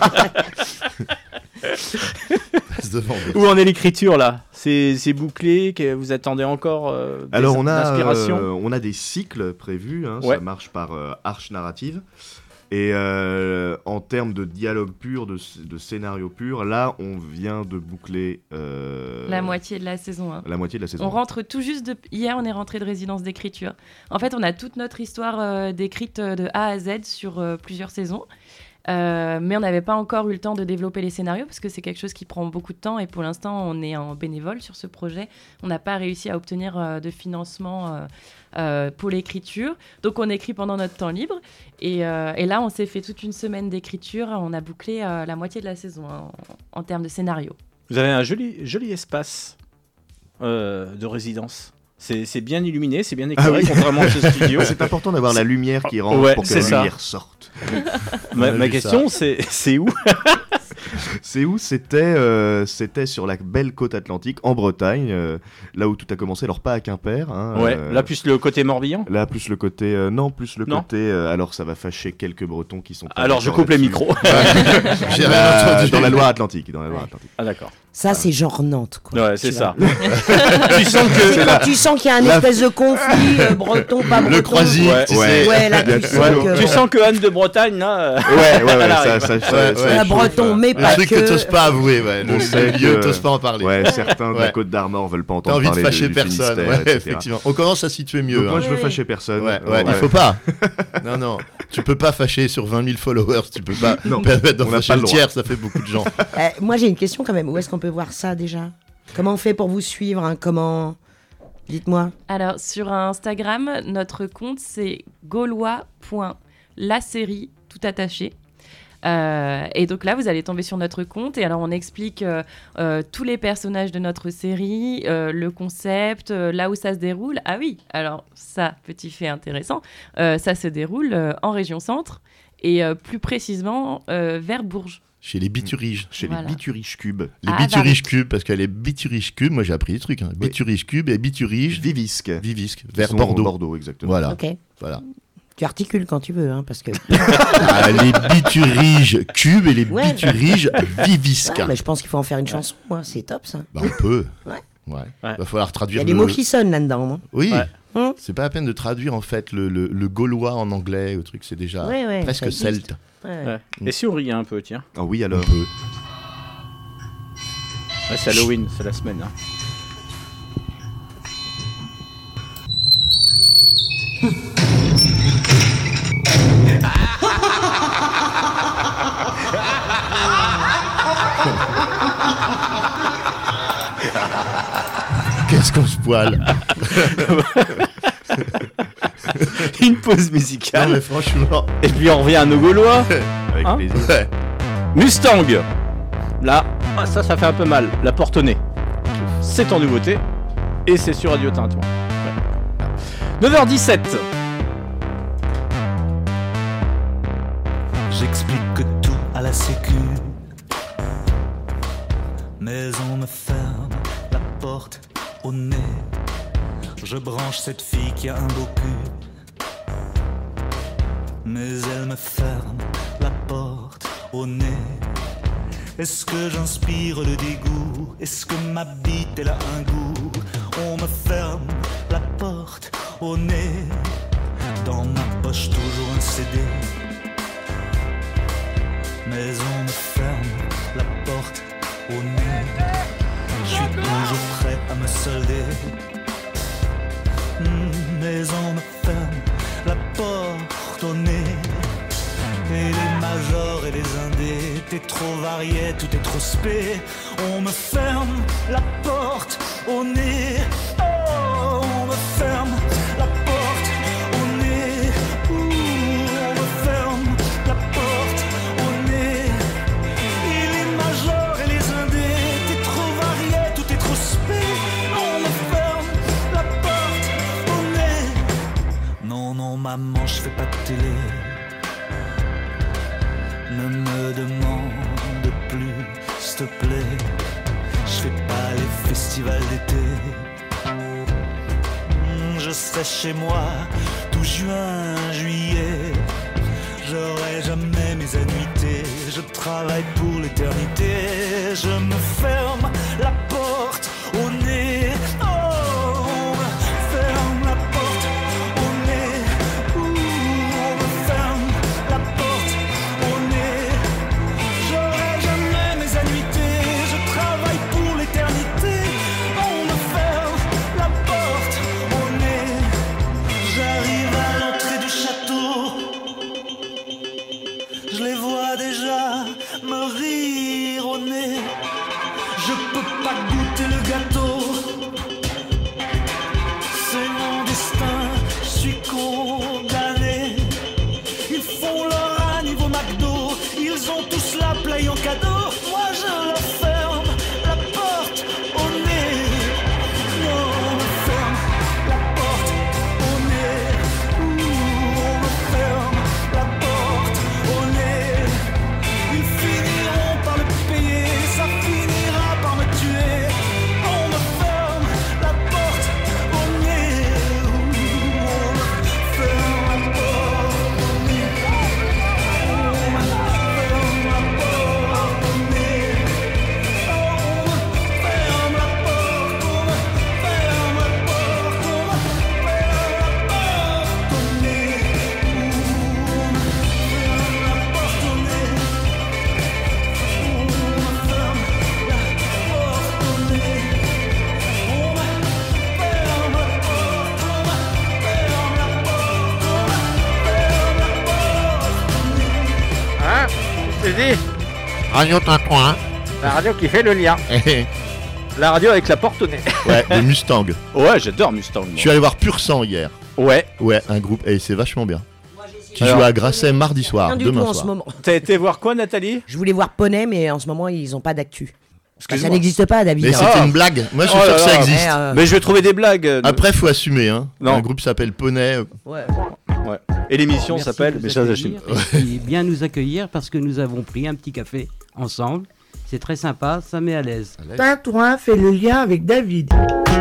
Passe devant. Où en est l'écriture là C'est c'est bouclé que vous attendez encore euh, des Alors on a, inspirations euh, on a des cycles prévus, hein, Ouais. ça marche par euh, arche narrative. Et euh, en termes de dialogue pur, de, s- de scénario pur, là on vient de boucler euh, La moitié de la saison un. la moitié de la saison. On rentre tout juste de... Hier, on est rentré de résidence d'écriture. En fait, on a toute notre histoire euh, décrite euh, de A à Z sur euh, plusieurs saisons. Euh, mais on n'avait pas encore eu le temps de développer les scénarios parce que c'est quelque chose qui prend beaucoup de temps et pour l'instant on est en bénévole sur ce projet. On n'a pas réussi à obtenir euh, de financement euh, euh, pour l'écriture. Donc on écrit pendant notre temps libre et, euh, et là on s'est fait toute une semaine d'écriture. On a bouclé euh, la moitié de la saison hein, en, en termes de scénario. Vous avez un joli, joli espace euh, de résidence. C'est, c'est bien illuminé, c'est bien éclairé, Ah oui. contrairement à ce studio. C'est important d'avoir la lumière qui rentre Ouais, pour que c'est la ça. lumière sorte. ma On a ma vu question, ça. c'est, c'est où C'est où C'était euh, c'était sur la belle côte atlantique, en Bretagne, euh, là où tout a commencé. Alors pas à Quimper. Hein, Ouais, euh, là plus le côté Morbihan. Là plus le côté euh, non, plus le Non. côté. euh, alors ça va fâcher quelques Bretons qui sont. pas Alors, je d'accord coupe les là-dessus. micros. Ouais. J'ai rien Euh, entendu. Dans la Loire-Atlantique, dans la Loire-Atlantique. Ah d'accord. Ça, c'est genre Nantes, quoi. Ouais, c'est Tu ça. vois. Tu sens que C'est quand tu sens qu'il y a un la- espèce de conflit euh, breton, pas breton. Le croisier, Ouais. tu sais. Ouais. Ouais, là, Bien tu sûr. sens Ouais. que... tu sens que Anne de Bretagne là. euh, Ouais, ouais, ouais, elle ça, arrive. ça, ça, Ouais, ça ouais. La chauffe, breton, euh. mais Le pas truc que... que t'oses pas avouer, ouais. On Le sait milieu, que- t'oses pas en parler. Ouais, certains de la Ouais. Côte d'Armor veulent pas T'as entendre envie de parler fâcher du personne, Finistère, ouais, et cetera. effectivement. On commence à situer mieux. Donc moi, hein. je veux Ouais. fâcher personne. Ouais, ouais, il faut pas. Non, non, tu peux pas fâcher sur vingt mille followers, tu peux pas Non, permettre d'en on n'a fâcher pas le le droit. tiers, ça fait beaucoup de gens. Eh, moi, j'ai une question quand même. Où est-ce qu'on peut voir ça, déjà? Comment on fait pour vous suivre hein? Comment... Dites-moi. Alors, sur Instagram, notre compte, c'est gaulois.lasérie, tout attaché. Euh, et donc là, vous allez tomber sur notre compte. Et alors, on explique euh, euh, tous les personnages de notre série, euh, le concept, euh, là où ça se déroule. Ah oui, alors ça, petit fait intéressant, euh, ça se déroule euh, en région centre et euh, plus précisément euh, vers Bourges. Chez les bituriges. Chez Voilà. les bituriges cubes. Les Ah, bituriges cubes, parce que les bituriges cubes, moi j'ai appris des trucs. Hein. Oui. Bituriges cubes et bituriges Vivisque. Vivisque, Qui vers sont Bordeaux. Bordeaux, exactement. Voilà. Ok. voilà. Tu articules quand tu veux, hein, parce que... Ah, les bituriges cubes et les Ouais. bituriges vivisques. Ouais, mais je pense qu'il faut en faire une chanson, moi. C'est top, ça. Bah, on peut. Ouais. Ouais. Ouais. Va falloir Il y traduire a des le... mots qui sonnent là-dedans. Hein. Oui. Ouais. Hum. C'est pas la peine de traduire en fait le, le, le gaulois en anglais, le truc, c'est déjà Ouais, ouais, ça presque existe. celte. Ouais. Ouais. Et si on riait un peu, tiens. Ah oui, alors. On peut. Ouais, c'est Halloween, c'est la semaine. Hein. Qu'est-ce qu'on se poile. Une pause Non musicale. mais franchement. Et puis on revient à nos Gaulois. Avec Hein plaisir. Ouais. Mustang. Là, ah, ça, ça fait un peu mal. La porte au nez. C'est en nouveauté. Et c'est sur Radio Tintouin. Ouais. neuf heures dix-sept. J'explique que tout à la sécu, mais on me ferme la porte au nez. Je branche cette fille qui a un beau cul, mais elle me ferme la porte au nez. Est-ce que j'inspire le dégoût? Est-ce que ma bite elle a un goût? On me ferme la porte au nez. Dans ma poche toujours un C D, mais on me ferme la porte au nez. Je suis toujours prêt à me solder, Hmm, mais on me ferme la porte au nez. Et les majors et les indés, t'es trop varié, tout est trop spé. On me ferme la porte au nez. Oh, on me ferme la porte au nez. Ouh, on me ferme la porte au nez. Et les majors et les indés, t'es trop varié, tout est trop spé. On me ferme la porte au nez. Non, non, maman, je fais pas de télé. Ne me demande plus, s'il te plaît. Je fais pas les festivals d'été. Hmm, Je serai chez moi tout juin, juillet. J'aurai jamais mes annuités. Je travaille pour l'éternité. Je me ferme la porte au nez. Oh, on me ferme la porte au nez. Ouh, on me ferme la porte au nez. J'aurai jamais mes annuités. Je travaille pour l'éternité. On me ferme la porte au nez. J'arrive à l'entrée du château. Je les vois tu dis Radio Tintouin. La radio qui fait le lien. La radio avec la porte au nez. Ouais, de Mustang. Ouais, j'adore Mustang. moi. Je suis allé voir Pur Sang hier. Ouais. Ouais, un groupe, et c'est vachement bien. Qui Alors- joue à Grasset mardi soir, Rien du demain tout en soir. ce moment. T'as été voir quoi, Nathalie? Je voulais voir Poney, mais en ce moment, ils n'ont pas d'actu. Enfin, ça Excuse-moi. n'existe pas, David. Mais hein. c'était Ah. une blague. Moi, je suis Oh sûr là que ça là. existe. Mais, euh, Mais je vais trouver des blagues. euh, Après, faut assumer. Hein. Non. Un groupe s'appelle Poney. Ouais. Ouais. Et l'émission Merci s'appelle de nous Messages d'Achille. accueillir et bien nous accueillir parce que nous avons pris un petit café ensemble. C'est très sympa, ça met à l'aise. Tintouin fait le lien avec David.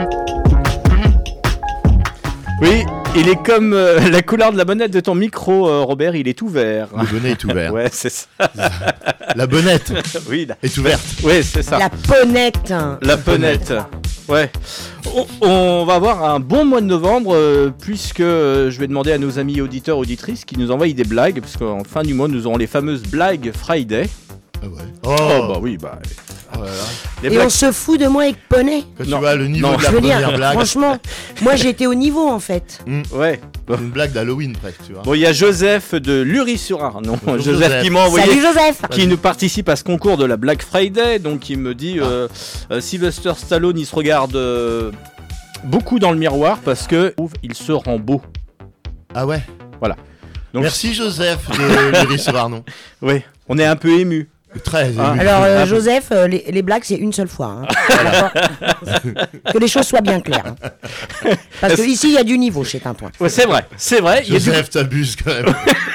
Oui, il est comme euh, la couleur de la bonnette de ton micro, euh, Robert, il est ouvert. Le bonnet est ouvert. Ouais, c'est ça. La bonnette Oui, la- est ouverte. ouais, c'est ça. La ponette. hein. La ponnette. Ouais. On, on va avoir un bon mois de novembre euh, puisque euh, je vais demander à nos amis auditeurs auditrices qui nous envoient des blagues parce qu'en fin du mois nous aurons les fameuses blagues Friday. Ah ouais. Oh, Oh, bah oui, bah. Oh là là. Les Et blagues- on se fout de moi avec Poney. Quand Non. tu vois le niveau Non, de Je la veux dire, première blague, franchement, moi j'étais au niveau en fait. Ouais. c'est une blague d'Halloween presque, tu vois. Bon, il y a Joseph de Lury-sur-Arnon. Bonjour, Joseph, Joseph. qui m'a envoyé. Salut Joseph. Qui nous participe à ce concours de la Black Friday, donc il me dit euh, euh, Sylvester Stallone il se regarde euh, beaucoup dans le miroir parce que il se rend beau. Ah ouais. Voilà. Donc, Merci Joseph de Lury-sur-Arnon. Oui, on est un peu ému. Très ému. Ah. Alors euh, Ah, Joseph, euh, les, les blagues c'est une seule fois. hein. D'accord. Que les choses soient bien claires. hein. Parce que ici il y a du niveau chez Tintouin. Ouais, c'est vrai, c'est vrai. il y a du- Joseph, t'abuses quand même.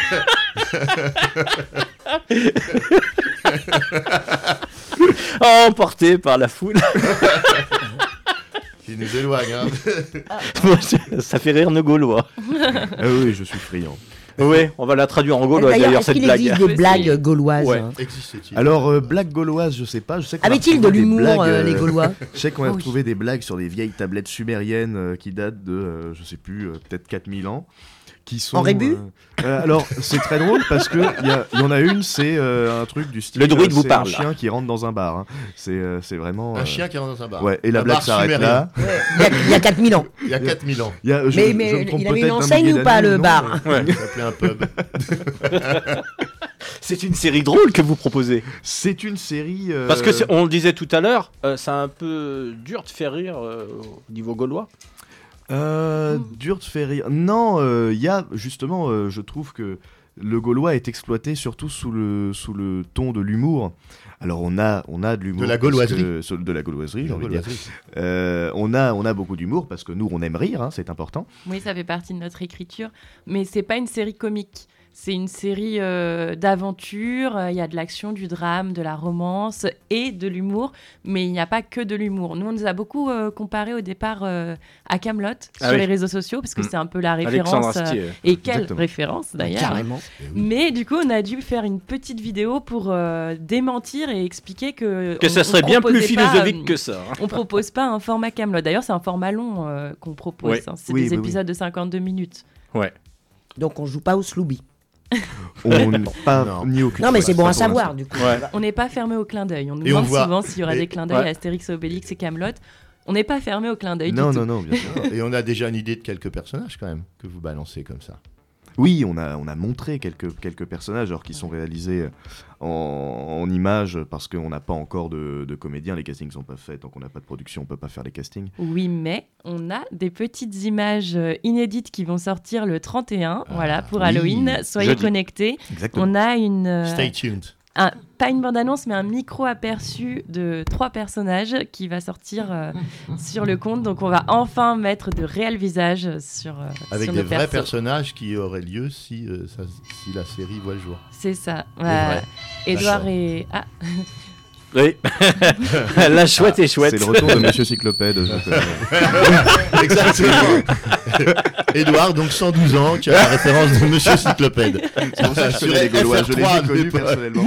Oh, emporté par la foule. Qui nous éloigne. Hein. Moi, ça fait rire nos Gaulois. Ah oui, je suis friand. Oui, on va la traduire en gaulois D'ailleurs, d'ailleurs est-ce cette qu'il blague. existe des blagues gauloises Ouais. hein Existe-t-il Alors, euh, blague gauloise, je sais pas. Je sais qu'on a Avait-il de retrouvé des l'humour, blagues, euh, les Gaulois Je sais qu'on a Ah oui. retrouvé des blagues sur des vieilles tablettes sumériennes euh, qui datent de, euh, je sais plus, euh, peut-être quatre mille ans. Qui sont, En rébus euh, euh, Alors, c'est très drôle parce qu'il y, a- y en a une, c'est euh, un truc du style. Le druide euh, vous c'est parle. Un chien qui rentre dans un bar. hein. C'est euh, c'est vraiment. Un euh, chien qui rentre dans un bar. Ouais, et la Un blague bar s'arrête sumérien. là. Il y a- il y a quatre mille ans. Il y a quatre mille ans. Il y a- je- Mais, je mais me trompe il avait une peut-être d'un enseigne millier ou pas d'années, le non, bar mais- Ouais. Ça s'appelait un pub. C'est une série drôle que vous proposez. C'est une série. euh, Parce que c'est- on le disait tout à l'heure, euh, c'est un peu dur de faire rire euh, au niveau gaulois. Euh, dur de faire rire. Non, il y a justement, euh, je trouve que le gaulois est exploité surtout sous le, sous le ton de l'humour. Alors on a, on a de l'humour. De la parce gauloiserie. que- sur- De la gauloiserie, j'ai La envie de dire. gauloiserie. Euh, on, a, on a beaucoup d'humour parce que nous, on aime rire, hein, c'est important. Oui, ça fait partie de notre écriture, mais c'est pas une série comique. C'est une série euh, d'aventures. Il y a de l'action, du drame, de la romance et de l'humour, mais il n'y a pas que de l'humour. Nous, on nous a beaucoup euh, comparé au départ euh, à Camelot Ah sur oui. les réseaux sociaux, parce que Mm. c'est un peu la Alexandre référence. Astier. et quelle Exactement. référence d'ailleurs. Carrément. Mais du coup, on a dû faire une petite vidéo pour euh, démentir et expliquer que Que on- ça on serait bien plus proposait pas, philosophique euh, que ça. hein. On propose pas un format Camelot. D'ailleurs, c'est un format long euh, qu'on propose. Ouais. hein. C'est Oui, des oui, oui. épisodes de cinquante-deux minutes. Ouais. Donc on joue pas au Slooby. On n'est pas Non. ni aucune. Non mais c'est bon à Ça, pour savoir du coup. Ouais. On n'est pas fermé au clin d'œil. On nous Et on demande voit- souvent s'il y aura et- des clins d'œil Ouais. à Astérix, Obélix et Camelot. On n'est pas fermé au clin d'œil Non, du non, tout. non, bien sûr. Et on a déjà une idée de quelques personnages quand même que vous balancez comme ça. Oui, on a, on a montré quelques, quelques personnages alors, qui sont réalisés en, en images parce qu'on n'a pas encore de, de comédiens, les castings sont pas faits, tant qu'on n'a pas de production, on peut pas faire les castings. Oui, mais on a des petites images euh, inédites qui vont sortir le trente et un, voilà, pour oui, Halloween. Soyez jeudi. connectés. Exactement. On a une, euh, Stay tuned. un- pas une bande-annonce, mais un micro-aperçu de trois personnages qui va sortir euh, sur le compte. Donc on va enfin mettre de réels visages sur, euh, Avec sur des nos vrais persos. personnages qui auraient lieu si, euh, ça- si la série voit le jour. C'est ça. Des Ouais. vrais. Edouard D'accord. et... Ah, Oui. La chouette est chouette. C'est le retour de Monsieur Cyclopède. je- Exactement. Édouard, donc cent douze ans, qui a la référence de Monsieur Cyclopède. C'est pour ça que je Sur connais les Gaulois, je les ai F R trois, connus mais pas- personnellement.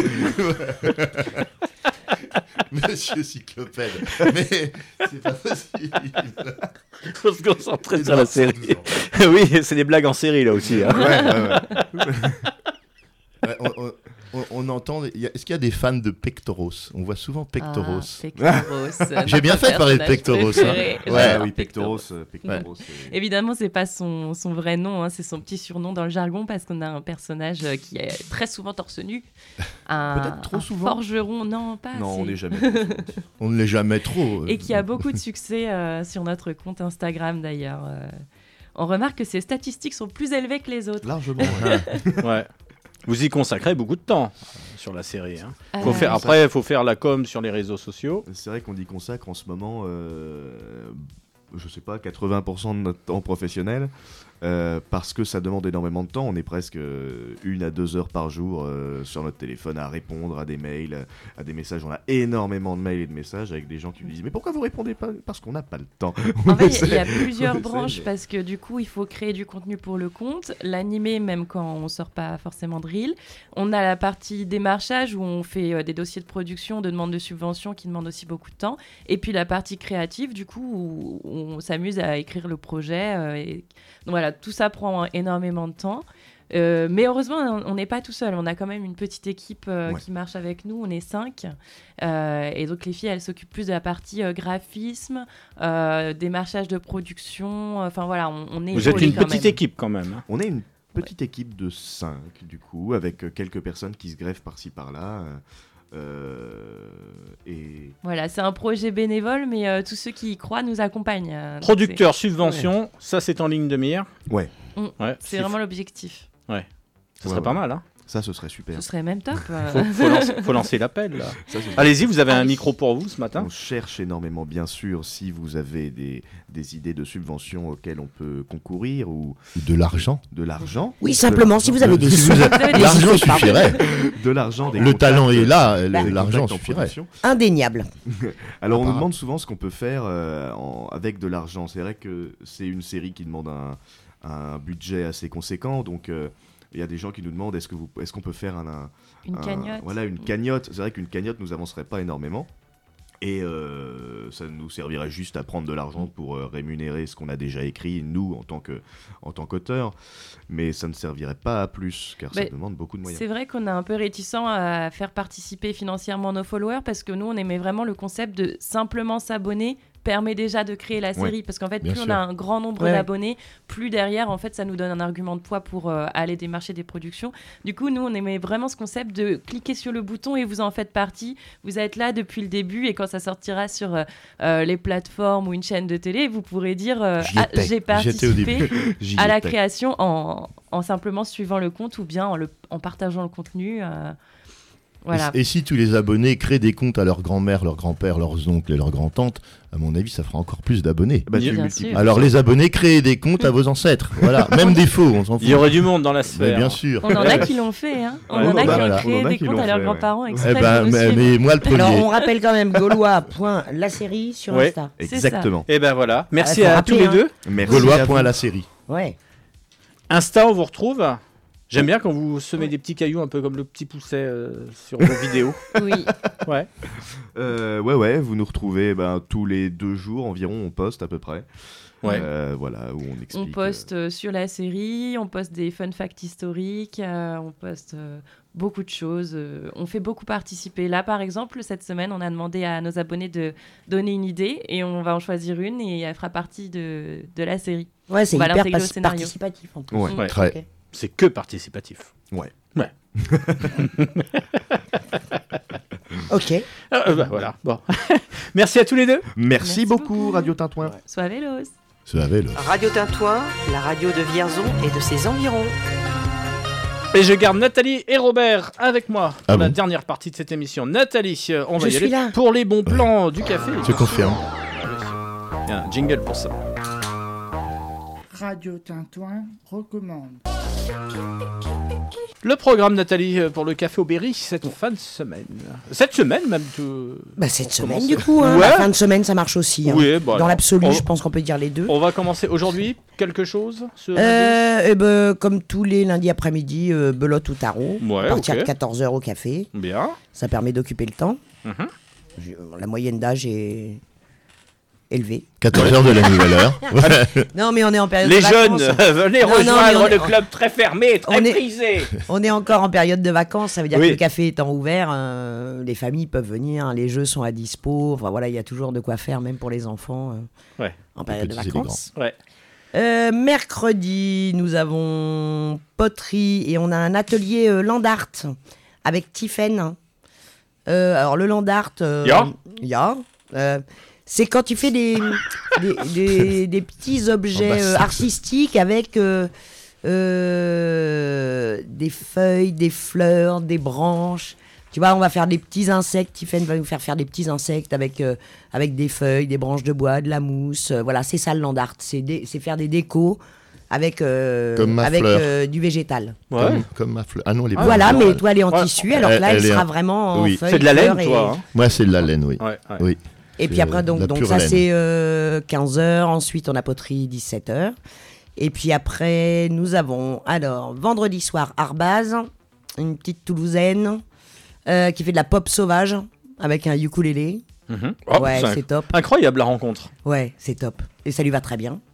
Monsieur Cyclopède. Mais c'est pas possible. Faut se concentrer sur Edouard, la série. cent douze ans. Oui, c'est des blagues en série là aussi. hein. Ouais, ouais, ouais. Ouais, on, on- on- on on entend. il y a- Est-ce qu'il y a des fans de Pectoros? On voit souvent Pectoros. Ah, Pectoros, J'ai bien notre fait de parler de personnage Pectoros. préféré. Hein. J'adore Ah oui, Pectoros, euh, Pectoros, Ouais. c'est- Évidemment, c'est pas son, son vrai nom, hein, c'est son petit surnom dans le jargon parce qu'on a un personnage euh, qui est très souvent torse nu. Un, Peut-être trop un souvent. forgeron, non, pas Non, assez. on n'est jamais trop souvent. On ne l'est jamais trop. euh. Et qui a beaucoup de succès euh, sur notre compte Instagram d'ailleurs. Euh, on remarque que ses statistiques sont plus élevées que les autres. Largement, ouais. Ouais. Vous y consacrez beaucoup de temps euh, sur la série. Hein. Faut Euh, faire, après, il faut faire la com sur les réseaux sociaux. C'est vrai qu'on y consacre en ce moment, euh, je sais pas, quatre-vingts pour cent de notre temps professionnel, euh, parce que ça demande énormément de temps. On est presque euh, une à deux heures par jour euh, sur notre téléphone à répondre à des mails, à des messages. On a énormément de mails et de messages avec des gens qui nous disent « Mais pourquoi vous répondez pas ?» Parce qu'on n'a pas le temps. En fait, il y a On plusieurs essaie, branches mais- parce que du coup, il faut créer du contenu pour le compte, l'animer même quand on sort pas forcément de reel. On a la partie démarchage où on fait euh, des dossiers de production, de demande de subvention qui demandent aussi beaucoup de temps. Et puis la partie créative, du coup, où on s'amuse à écrire le projet. euh, et... Donc voilà, tout ça prend énormément de temps. Euh, mais heureusement, on on n'est pas tout seul. On a quand même une petite équipe euh, Ouais. qui marche avec nous. On est cinq. Euh, et donc, les filles, elles s'occupent plus de la partie euh, graphisme, euh, démarchage de production. Enfin, voilà, on, on est Vous êtes épaulés une quand petite même. équipe quand même. Hein. On est une petite équipe de cinq, du coup, avec euh, quelques personnes qui se greffent par-ci par-là. euh, euh, et Voilà, c'est un projet bénévole, mais euh, tous ceux qui y croient nous accompagnent. euh, donc Producteur, c'est- subvention, ça c'est en ligne de mire. Ouais. Mm. Ouais. C'est vraiment l'objectif. Ouais. Ça Ouais, serait ouais. pas mal, hein. Ça, ce serait super. Ce serait même top. euh. Faut, faut lancer, faut lancer l'appel, là. Ça, c'est- Allez-y, vous avez un Allez. micro pour vous ce matin. On cherche énormément, bien sûr, si vous avez des, des idées de subventions auxquelles on peut concourir ou De l'argent. de l'argent. Oui, De simplement, l'argent. si vous avez des sous. Vous avez des L'argent n'hésitez pas. suffirait. De l'argent, des Le contacts, talent est là, des le- contacts l'argent en suffirait. production. Indéniable. Alors, on Ah, nous bah. demande souvent ce qu'on peut faire euh, en- avec de l'argent. C'est vrai que c'est une série qui demande un, un budget assez conséquent, donc euh, il y a des gens qui nous demandent est-ce que vous, est-ce qu'on peut faire un, un- Une un- cagnotte. Voilà, une cagnotte. C'est vrai qu'une cagnotte nous avancerait pas énormément. Et euh, ça nous servirait juste à prendre de l'argent pour euh, rémunérer ce qu'on a déjà écrit, nous, en tant que, en tant qu'auteur. Mais ça ne servirait pas à plus, car ça Mais demande beaucoup de moyens. C'est vrai qu'on est un peu réticent à faire participer financièrement nos followers parce que nous, on aimait vraiment le concept de simplement s'abonner permet déjà de créer la série Ouais, parce qu'en fait bien plus sûr. on a un grand nombre Ouais. d'abonnés, plus derrière en fait ça nous donne un argument de poids pour euh, aller démarcher des productions. Du coup nous on aimait vraiment ce concept de cliquer sur le bouton et vous en faites partie, vous êtes là depuis le début et quand ça sortira sur euh, euh, les plateformes ou une chaîne de télé vous pourrez dire euh, J'y ah, étais. j'ai J'étais au participé début. J'y à la étais. création en, en simplement suivant le compte ou bien en, le, en partageant le contenu. euh, voilà. Et, et si tous les abonnés créent des comptes à leur grand-mère, leur grand-père, leurs oncles et leurs grand-tantes, à mon avis, ça fera encore plus d'abonnés. Bah, tu Bien multiplies. sûr. Alors les abonnés, créez des comptes à vos ancêtres. Voilà, même des faux, on s'en fout. Il y aurait du monde dans la Mais sphère. bien sûr. On en a qui l'ont fait, hein. On Ouais, en a qui bah, ont voilà. créé On en a des qui comptes l'ont à leurs fait, ouais. grands-parents Eh exprès ben, pour nous mais, suivre. mais moi le premier. Alors, on rappelle quand même gaulois.la série sur Ouais. Insta. C'est ça. Exactement. Et ben voilà. Merci faut à rappeler, tous les hein. deux. Merci à vous. Gaulois.la série. Ouais. Insta, on vous retrouve. J'aime bien quand vous semez des petits cailloux un peu comme le petit pousset euh, sur vos vidéos. Oui. Ouais. Euh, ouais, ouais, vous nous retrouvez ben, tous les deux jours environ, on poste à peu près. Ouais. Euh, voilà, où on explique. On poste euh, sur la série, on poste des fun facts historiques, euh, on poste euh, beaucoup de choses. euh, on fait beaucoup participer. Là, par exemple, cette semaine, on a demandé à nos abonnés de donner une idée et on va en choisir une et elle fera partie de, de la série. Ouais, c'est On va hyper l'intégrer au pas- scénario. participatif en plus. Ouais. Ouais. Très. Ok. C'est que participatif. Ouais. Ouais. Ok. Ah, euh, bah, voilà. Bon. Merci à tous les deux. Merci, Merci beaucoup, beaucoup. Radio Tintouin. Sois vélos. Ce vélo. Radio Tintouin, la radio de Vierzon et de ses environs. Et je garde Nathalie et Robert avec moi pour Ah la bon dernière partie de cette émission. Nathalie, euh, on va Je y suis aller là. pour les bons plans du café. Je confirme. Il y a un jingle pour ça. Radio Tintouin recommande. Le programme, Nathalie, euh, pour le café au Berry cette fin de semaine. Cette semaine même. tout- Bah, cette on semaine, commence. du coup. Hein. Ouais. La fin de semaine, ça marche aussi. hein. Oui, bah, Dans l'absolu, on- je pense qu'on peut dire les deux. On va commencer aujourd'hui. Quelque chose ce lundi Euh, eh ben, comme tous les lundis après-midi, euh, belote ou tarot. Ouais, à partir ok. de quatorze heures au café. Bien. Ça permet d'occuper le temps. Mhm. Je- La moyenne d'âge est élevé. quatorze heures de la nouvelle heure. Ouais. Non, mais on est en période Les de vacances. jeunes, euh, venez Non, non, rejoindre mais on est- le club très fermé, très on est- prisé. On est encore en période de vacances, ça veut dire Oui. que le café étant ouvert, euh, les familles peuvent venir, les jeux sont à dispo. Enfin voilà, il y a toujours de quoi faire, même pour les enfants, euh, Ouais. en période de petits et les vacances. grands. Ouais. Euh, mercredi, nous avons poterie et on a un atelier euh, land art avec Tiffen. Euh, alors le land art, euh, Ya. ya, euh, c'est quand tu fais des, des, des- des petits objets Oh, bah, euh, c'est- artistiques avec euh, euh, des feuilles, des fleurs, des branches. Tu vois, on va faire des petits insectes. Tiffen va nous faire faire des petits insectes avec, euh, avec des feuilles, des branches de bois, de la mousse. Euh, voilà, c'est ça le land art. C'est dé- c'est faire des décos avec, euh, Comme ma avec fleur. euh, du végétal. Comme, comme ma fleur. Ah non, elle est Voilà, blanche. mais toi, elle est en tissu, alors que là, elle, est sera en- vraiment en oui. feuilles, fleurs et- Moi, c'est de la laine, oui. Ouais, ouais. oui. Et puis C'est, après, euh, donc, la donc pure ça, laine. c'est euh, quinze heures. Ensuite, on a poterie, dix-sept heures. Et puis après, nous avons, alors, vendredi soir, Arbaz, une petite Toulousaine euh, qui fait de la pop sauvage avec un ukulélé. Mhm. Oh, ouais, c'est c'est top. Incroyable la rencontre. Ouais, c'est top. Et ça lui va très bien.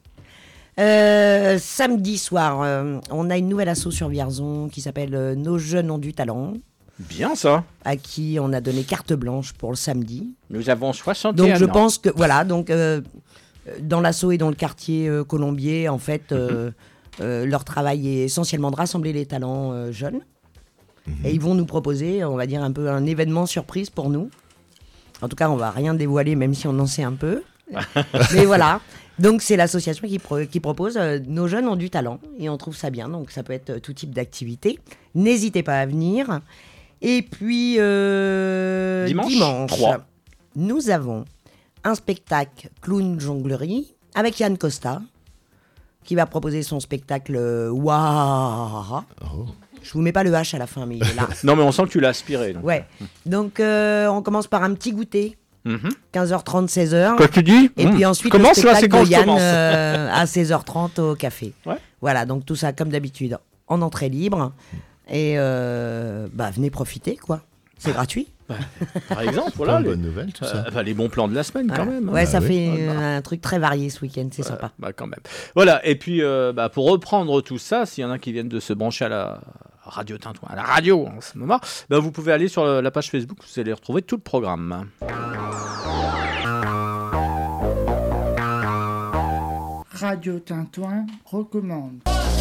Euh, samedi soir, euh, on a une nouvelle asso sur Vierzon qui s'appelle euh, Nos Jeunes ont du talent. Bien ça. À qui on a donné carte blanche pour le samedi. Nous avons soixante et un Donc je ans. pense que voilà, donc euh, dans l'asso et dans le quartier euh, colombier, en fait, euh, Mhm. euh, leur travail est essentiellement de rassembler les talents euh, jeunes. Et ils vont nous proposer, on va dire, un peu un événement surprise pour nous. En tout cas, on va rien dévoiler, même si on en sait un peu. Mais voilà. Donc c'est l'association qui, pro- qui propose euh, Nos Jeunes ont du talent et on trouve ça bien. Donc ça peut être euh, tout type d'activité. N'hésitez pas à venir. Et puis euh, Dimanche, trois. nous avons un spectacle clown jonglerie avec Yann Costa qui va proposer son spectacle euh, Wahahaha. Je vous mets pas le H à la fin, mais il est là. Non mais on sent que tu l'as aspiré. donc. Ouais. Donc euh, on commence par un petit goûter. Mhm. quinze heures trente, seize heures. Quoi tu dis Et Mmh. puis ensuite, Commence, le la spectacle séquence de Yann commence. euh, à seize heures trente au café. Ouais. Voilà, donc tout ça comme d'habitude en entrée libre. Et euh, bah, venez profiter, quoi. C'est gratuit. Par exemple, voilà. Plein de les, bonnes nouvelles, tout ça. euh, enfin, les bons plans de la semaine quand Voilà. même. hein. Ouais, ça Ah oui. fait Ouais, bah. euh, un truc très varié ce week-end, c'est sympa. Bah quand même. Voilà, et puis euh, bah, pour reprendre tout ça, s'il y en a qui viennent de se brancher à la radio Tintouin, à la radio en ce moment, bah, vous pouvez aller sur le- la page Facebook, vous allez retrouver tout le programme. Radio Tintouin recommande.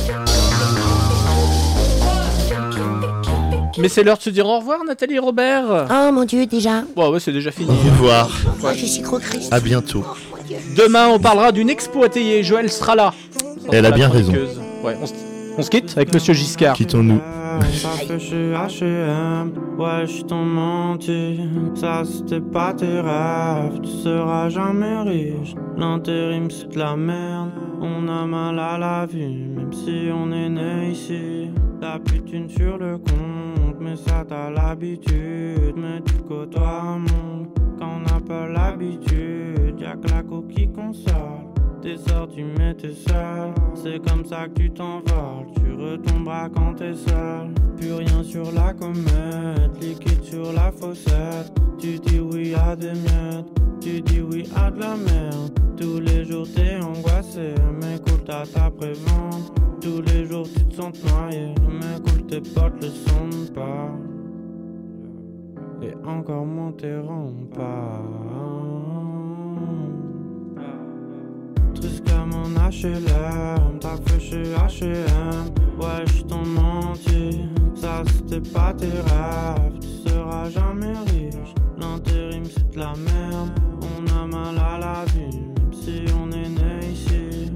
Mais c'est l'heure de se dire au revoir, Nathalie et Robert. Oh mon Dieu, déjà. Ouais, ouais, c'est déjà fini. Au revoir. Moi, je suis trop triste. À bientôt. Demain, on parlera d'une expo atelier. Joël sera là. Elle a La bien raison. chroniqueuse. Ouais, on, se... on se quitte avec Monsieur Giscard. Quittons-nous. Parce que je suis H et M, ouais je t'en menti. Ça c'était pas tes rêves, tu seras jamais riche. L'intérim c'est de la merde, on a mal à la vie, même si on est né ici. T'as plus de thunes sur le compte, mais ça t'as l'habitude. Mais tu côtoies un monde, quand on n'a pas l'habitude, y'a que la coquille console. T'es sorti mais t'es seul, c'est comme ça que tu t'envoles. Tu retomberas quand t'es seul. Plus rien sur la comète, liquide sur la fossette. Tu dis oui à des miettes, tu dis oui à de la merde. Tous les jours t'es angoissé, mais cool t'as ta prévente. Tous les jours tu te sens noyé, mais cool tes potes le sentent pas. Et encore moins tes remparts. Triste comme un H L M, t'as fait chez H et M. Ouais, je t'en menti, ça c'était pas tes rêves. Tu seras jamais riche, l'intérim c'est de la merde. On a mal à la vie, même si on est né ici.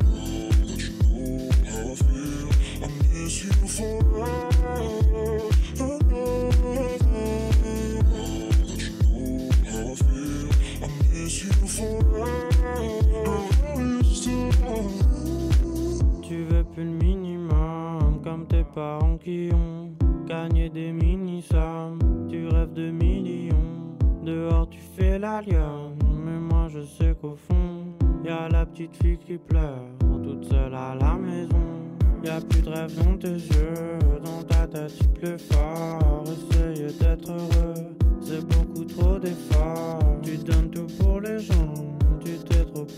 Tu veux plus le minimum, comme tes parents qui ont gagné des mini-sommes. Tu rêves de millions, dehors tu fais la lionne. Mais moi je sais qu'au fond, y'a la petite fille qui pleure, toute seule à la maison. Y'a plus de rêve dans tes yeux, dans ta tête tu pleures fort. Essaye d'être heureux, c'est beaucoup trop d'efforts. Tu donnes tout pour les gens, tu t'es trop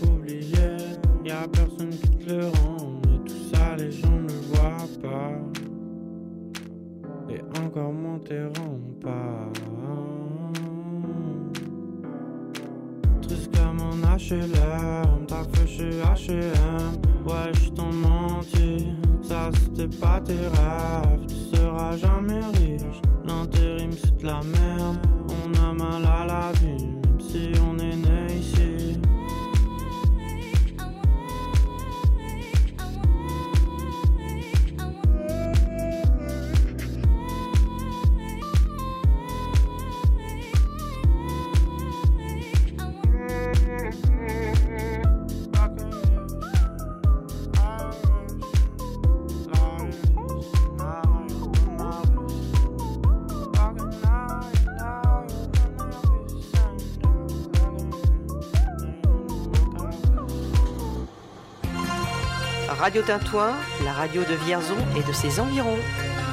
encore moins tes remparts. Triste comme un H L M, t'as fait chez H et M. Ouais, je t'en menti, ça c'était pas tes rêves. Tu seras jamais riche, l'intérim c'est de la merde. On a mal à la vie, même si on est né ici. Radio Tintouin, la radio de Vierzon et de ses environs.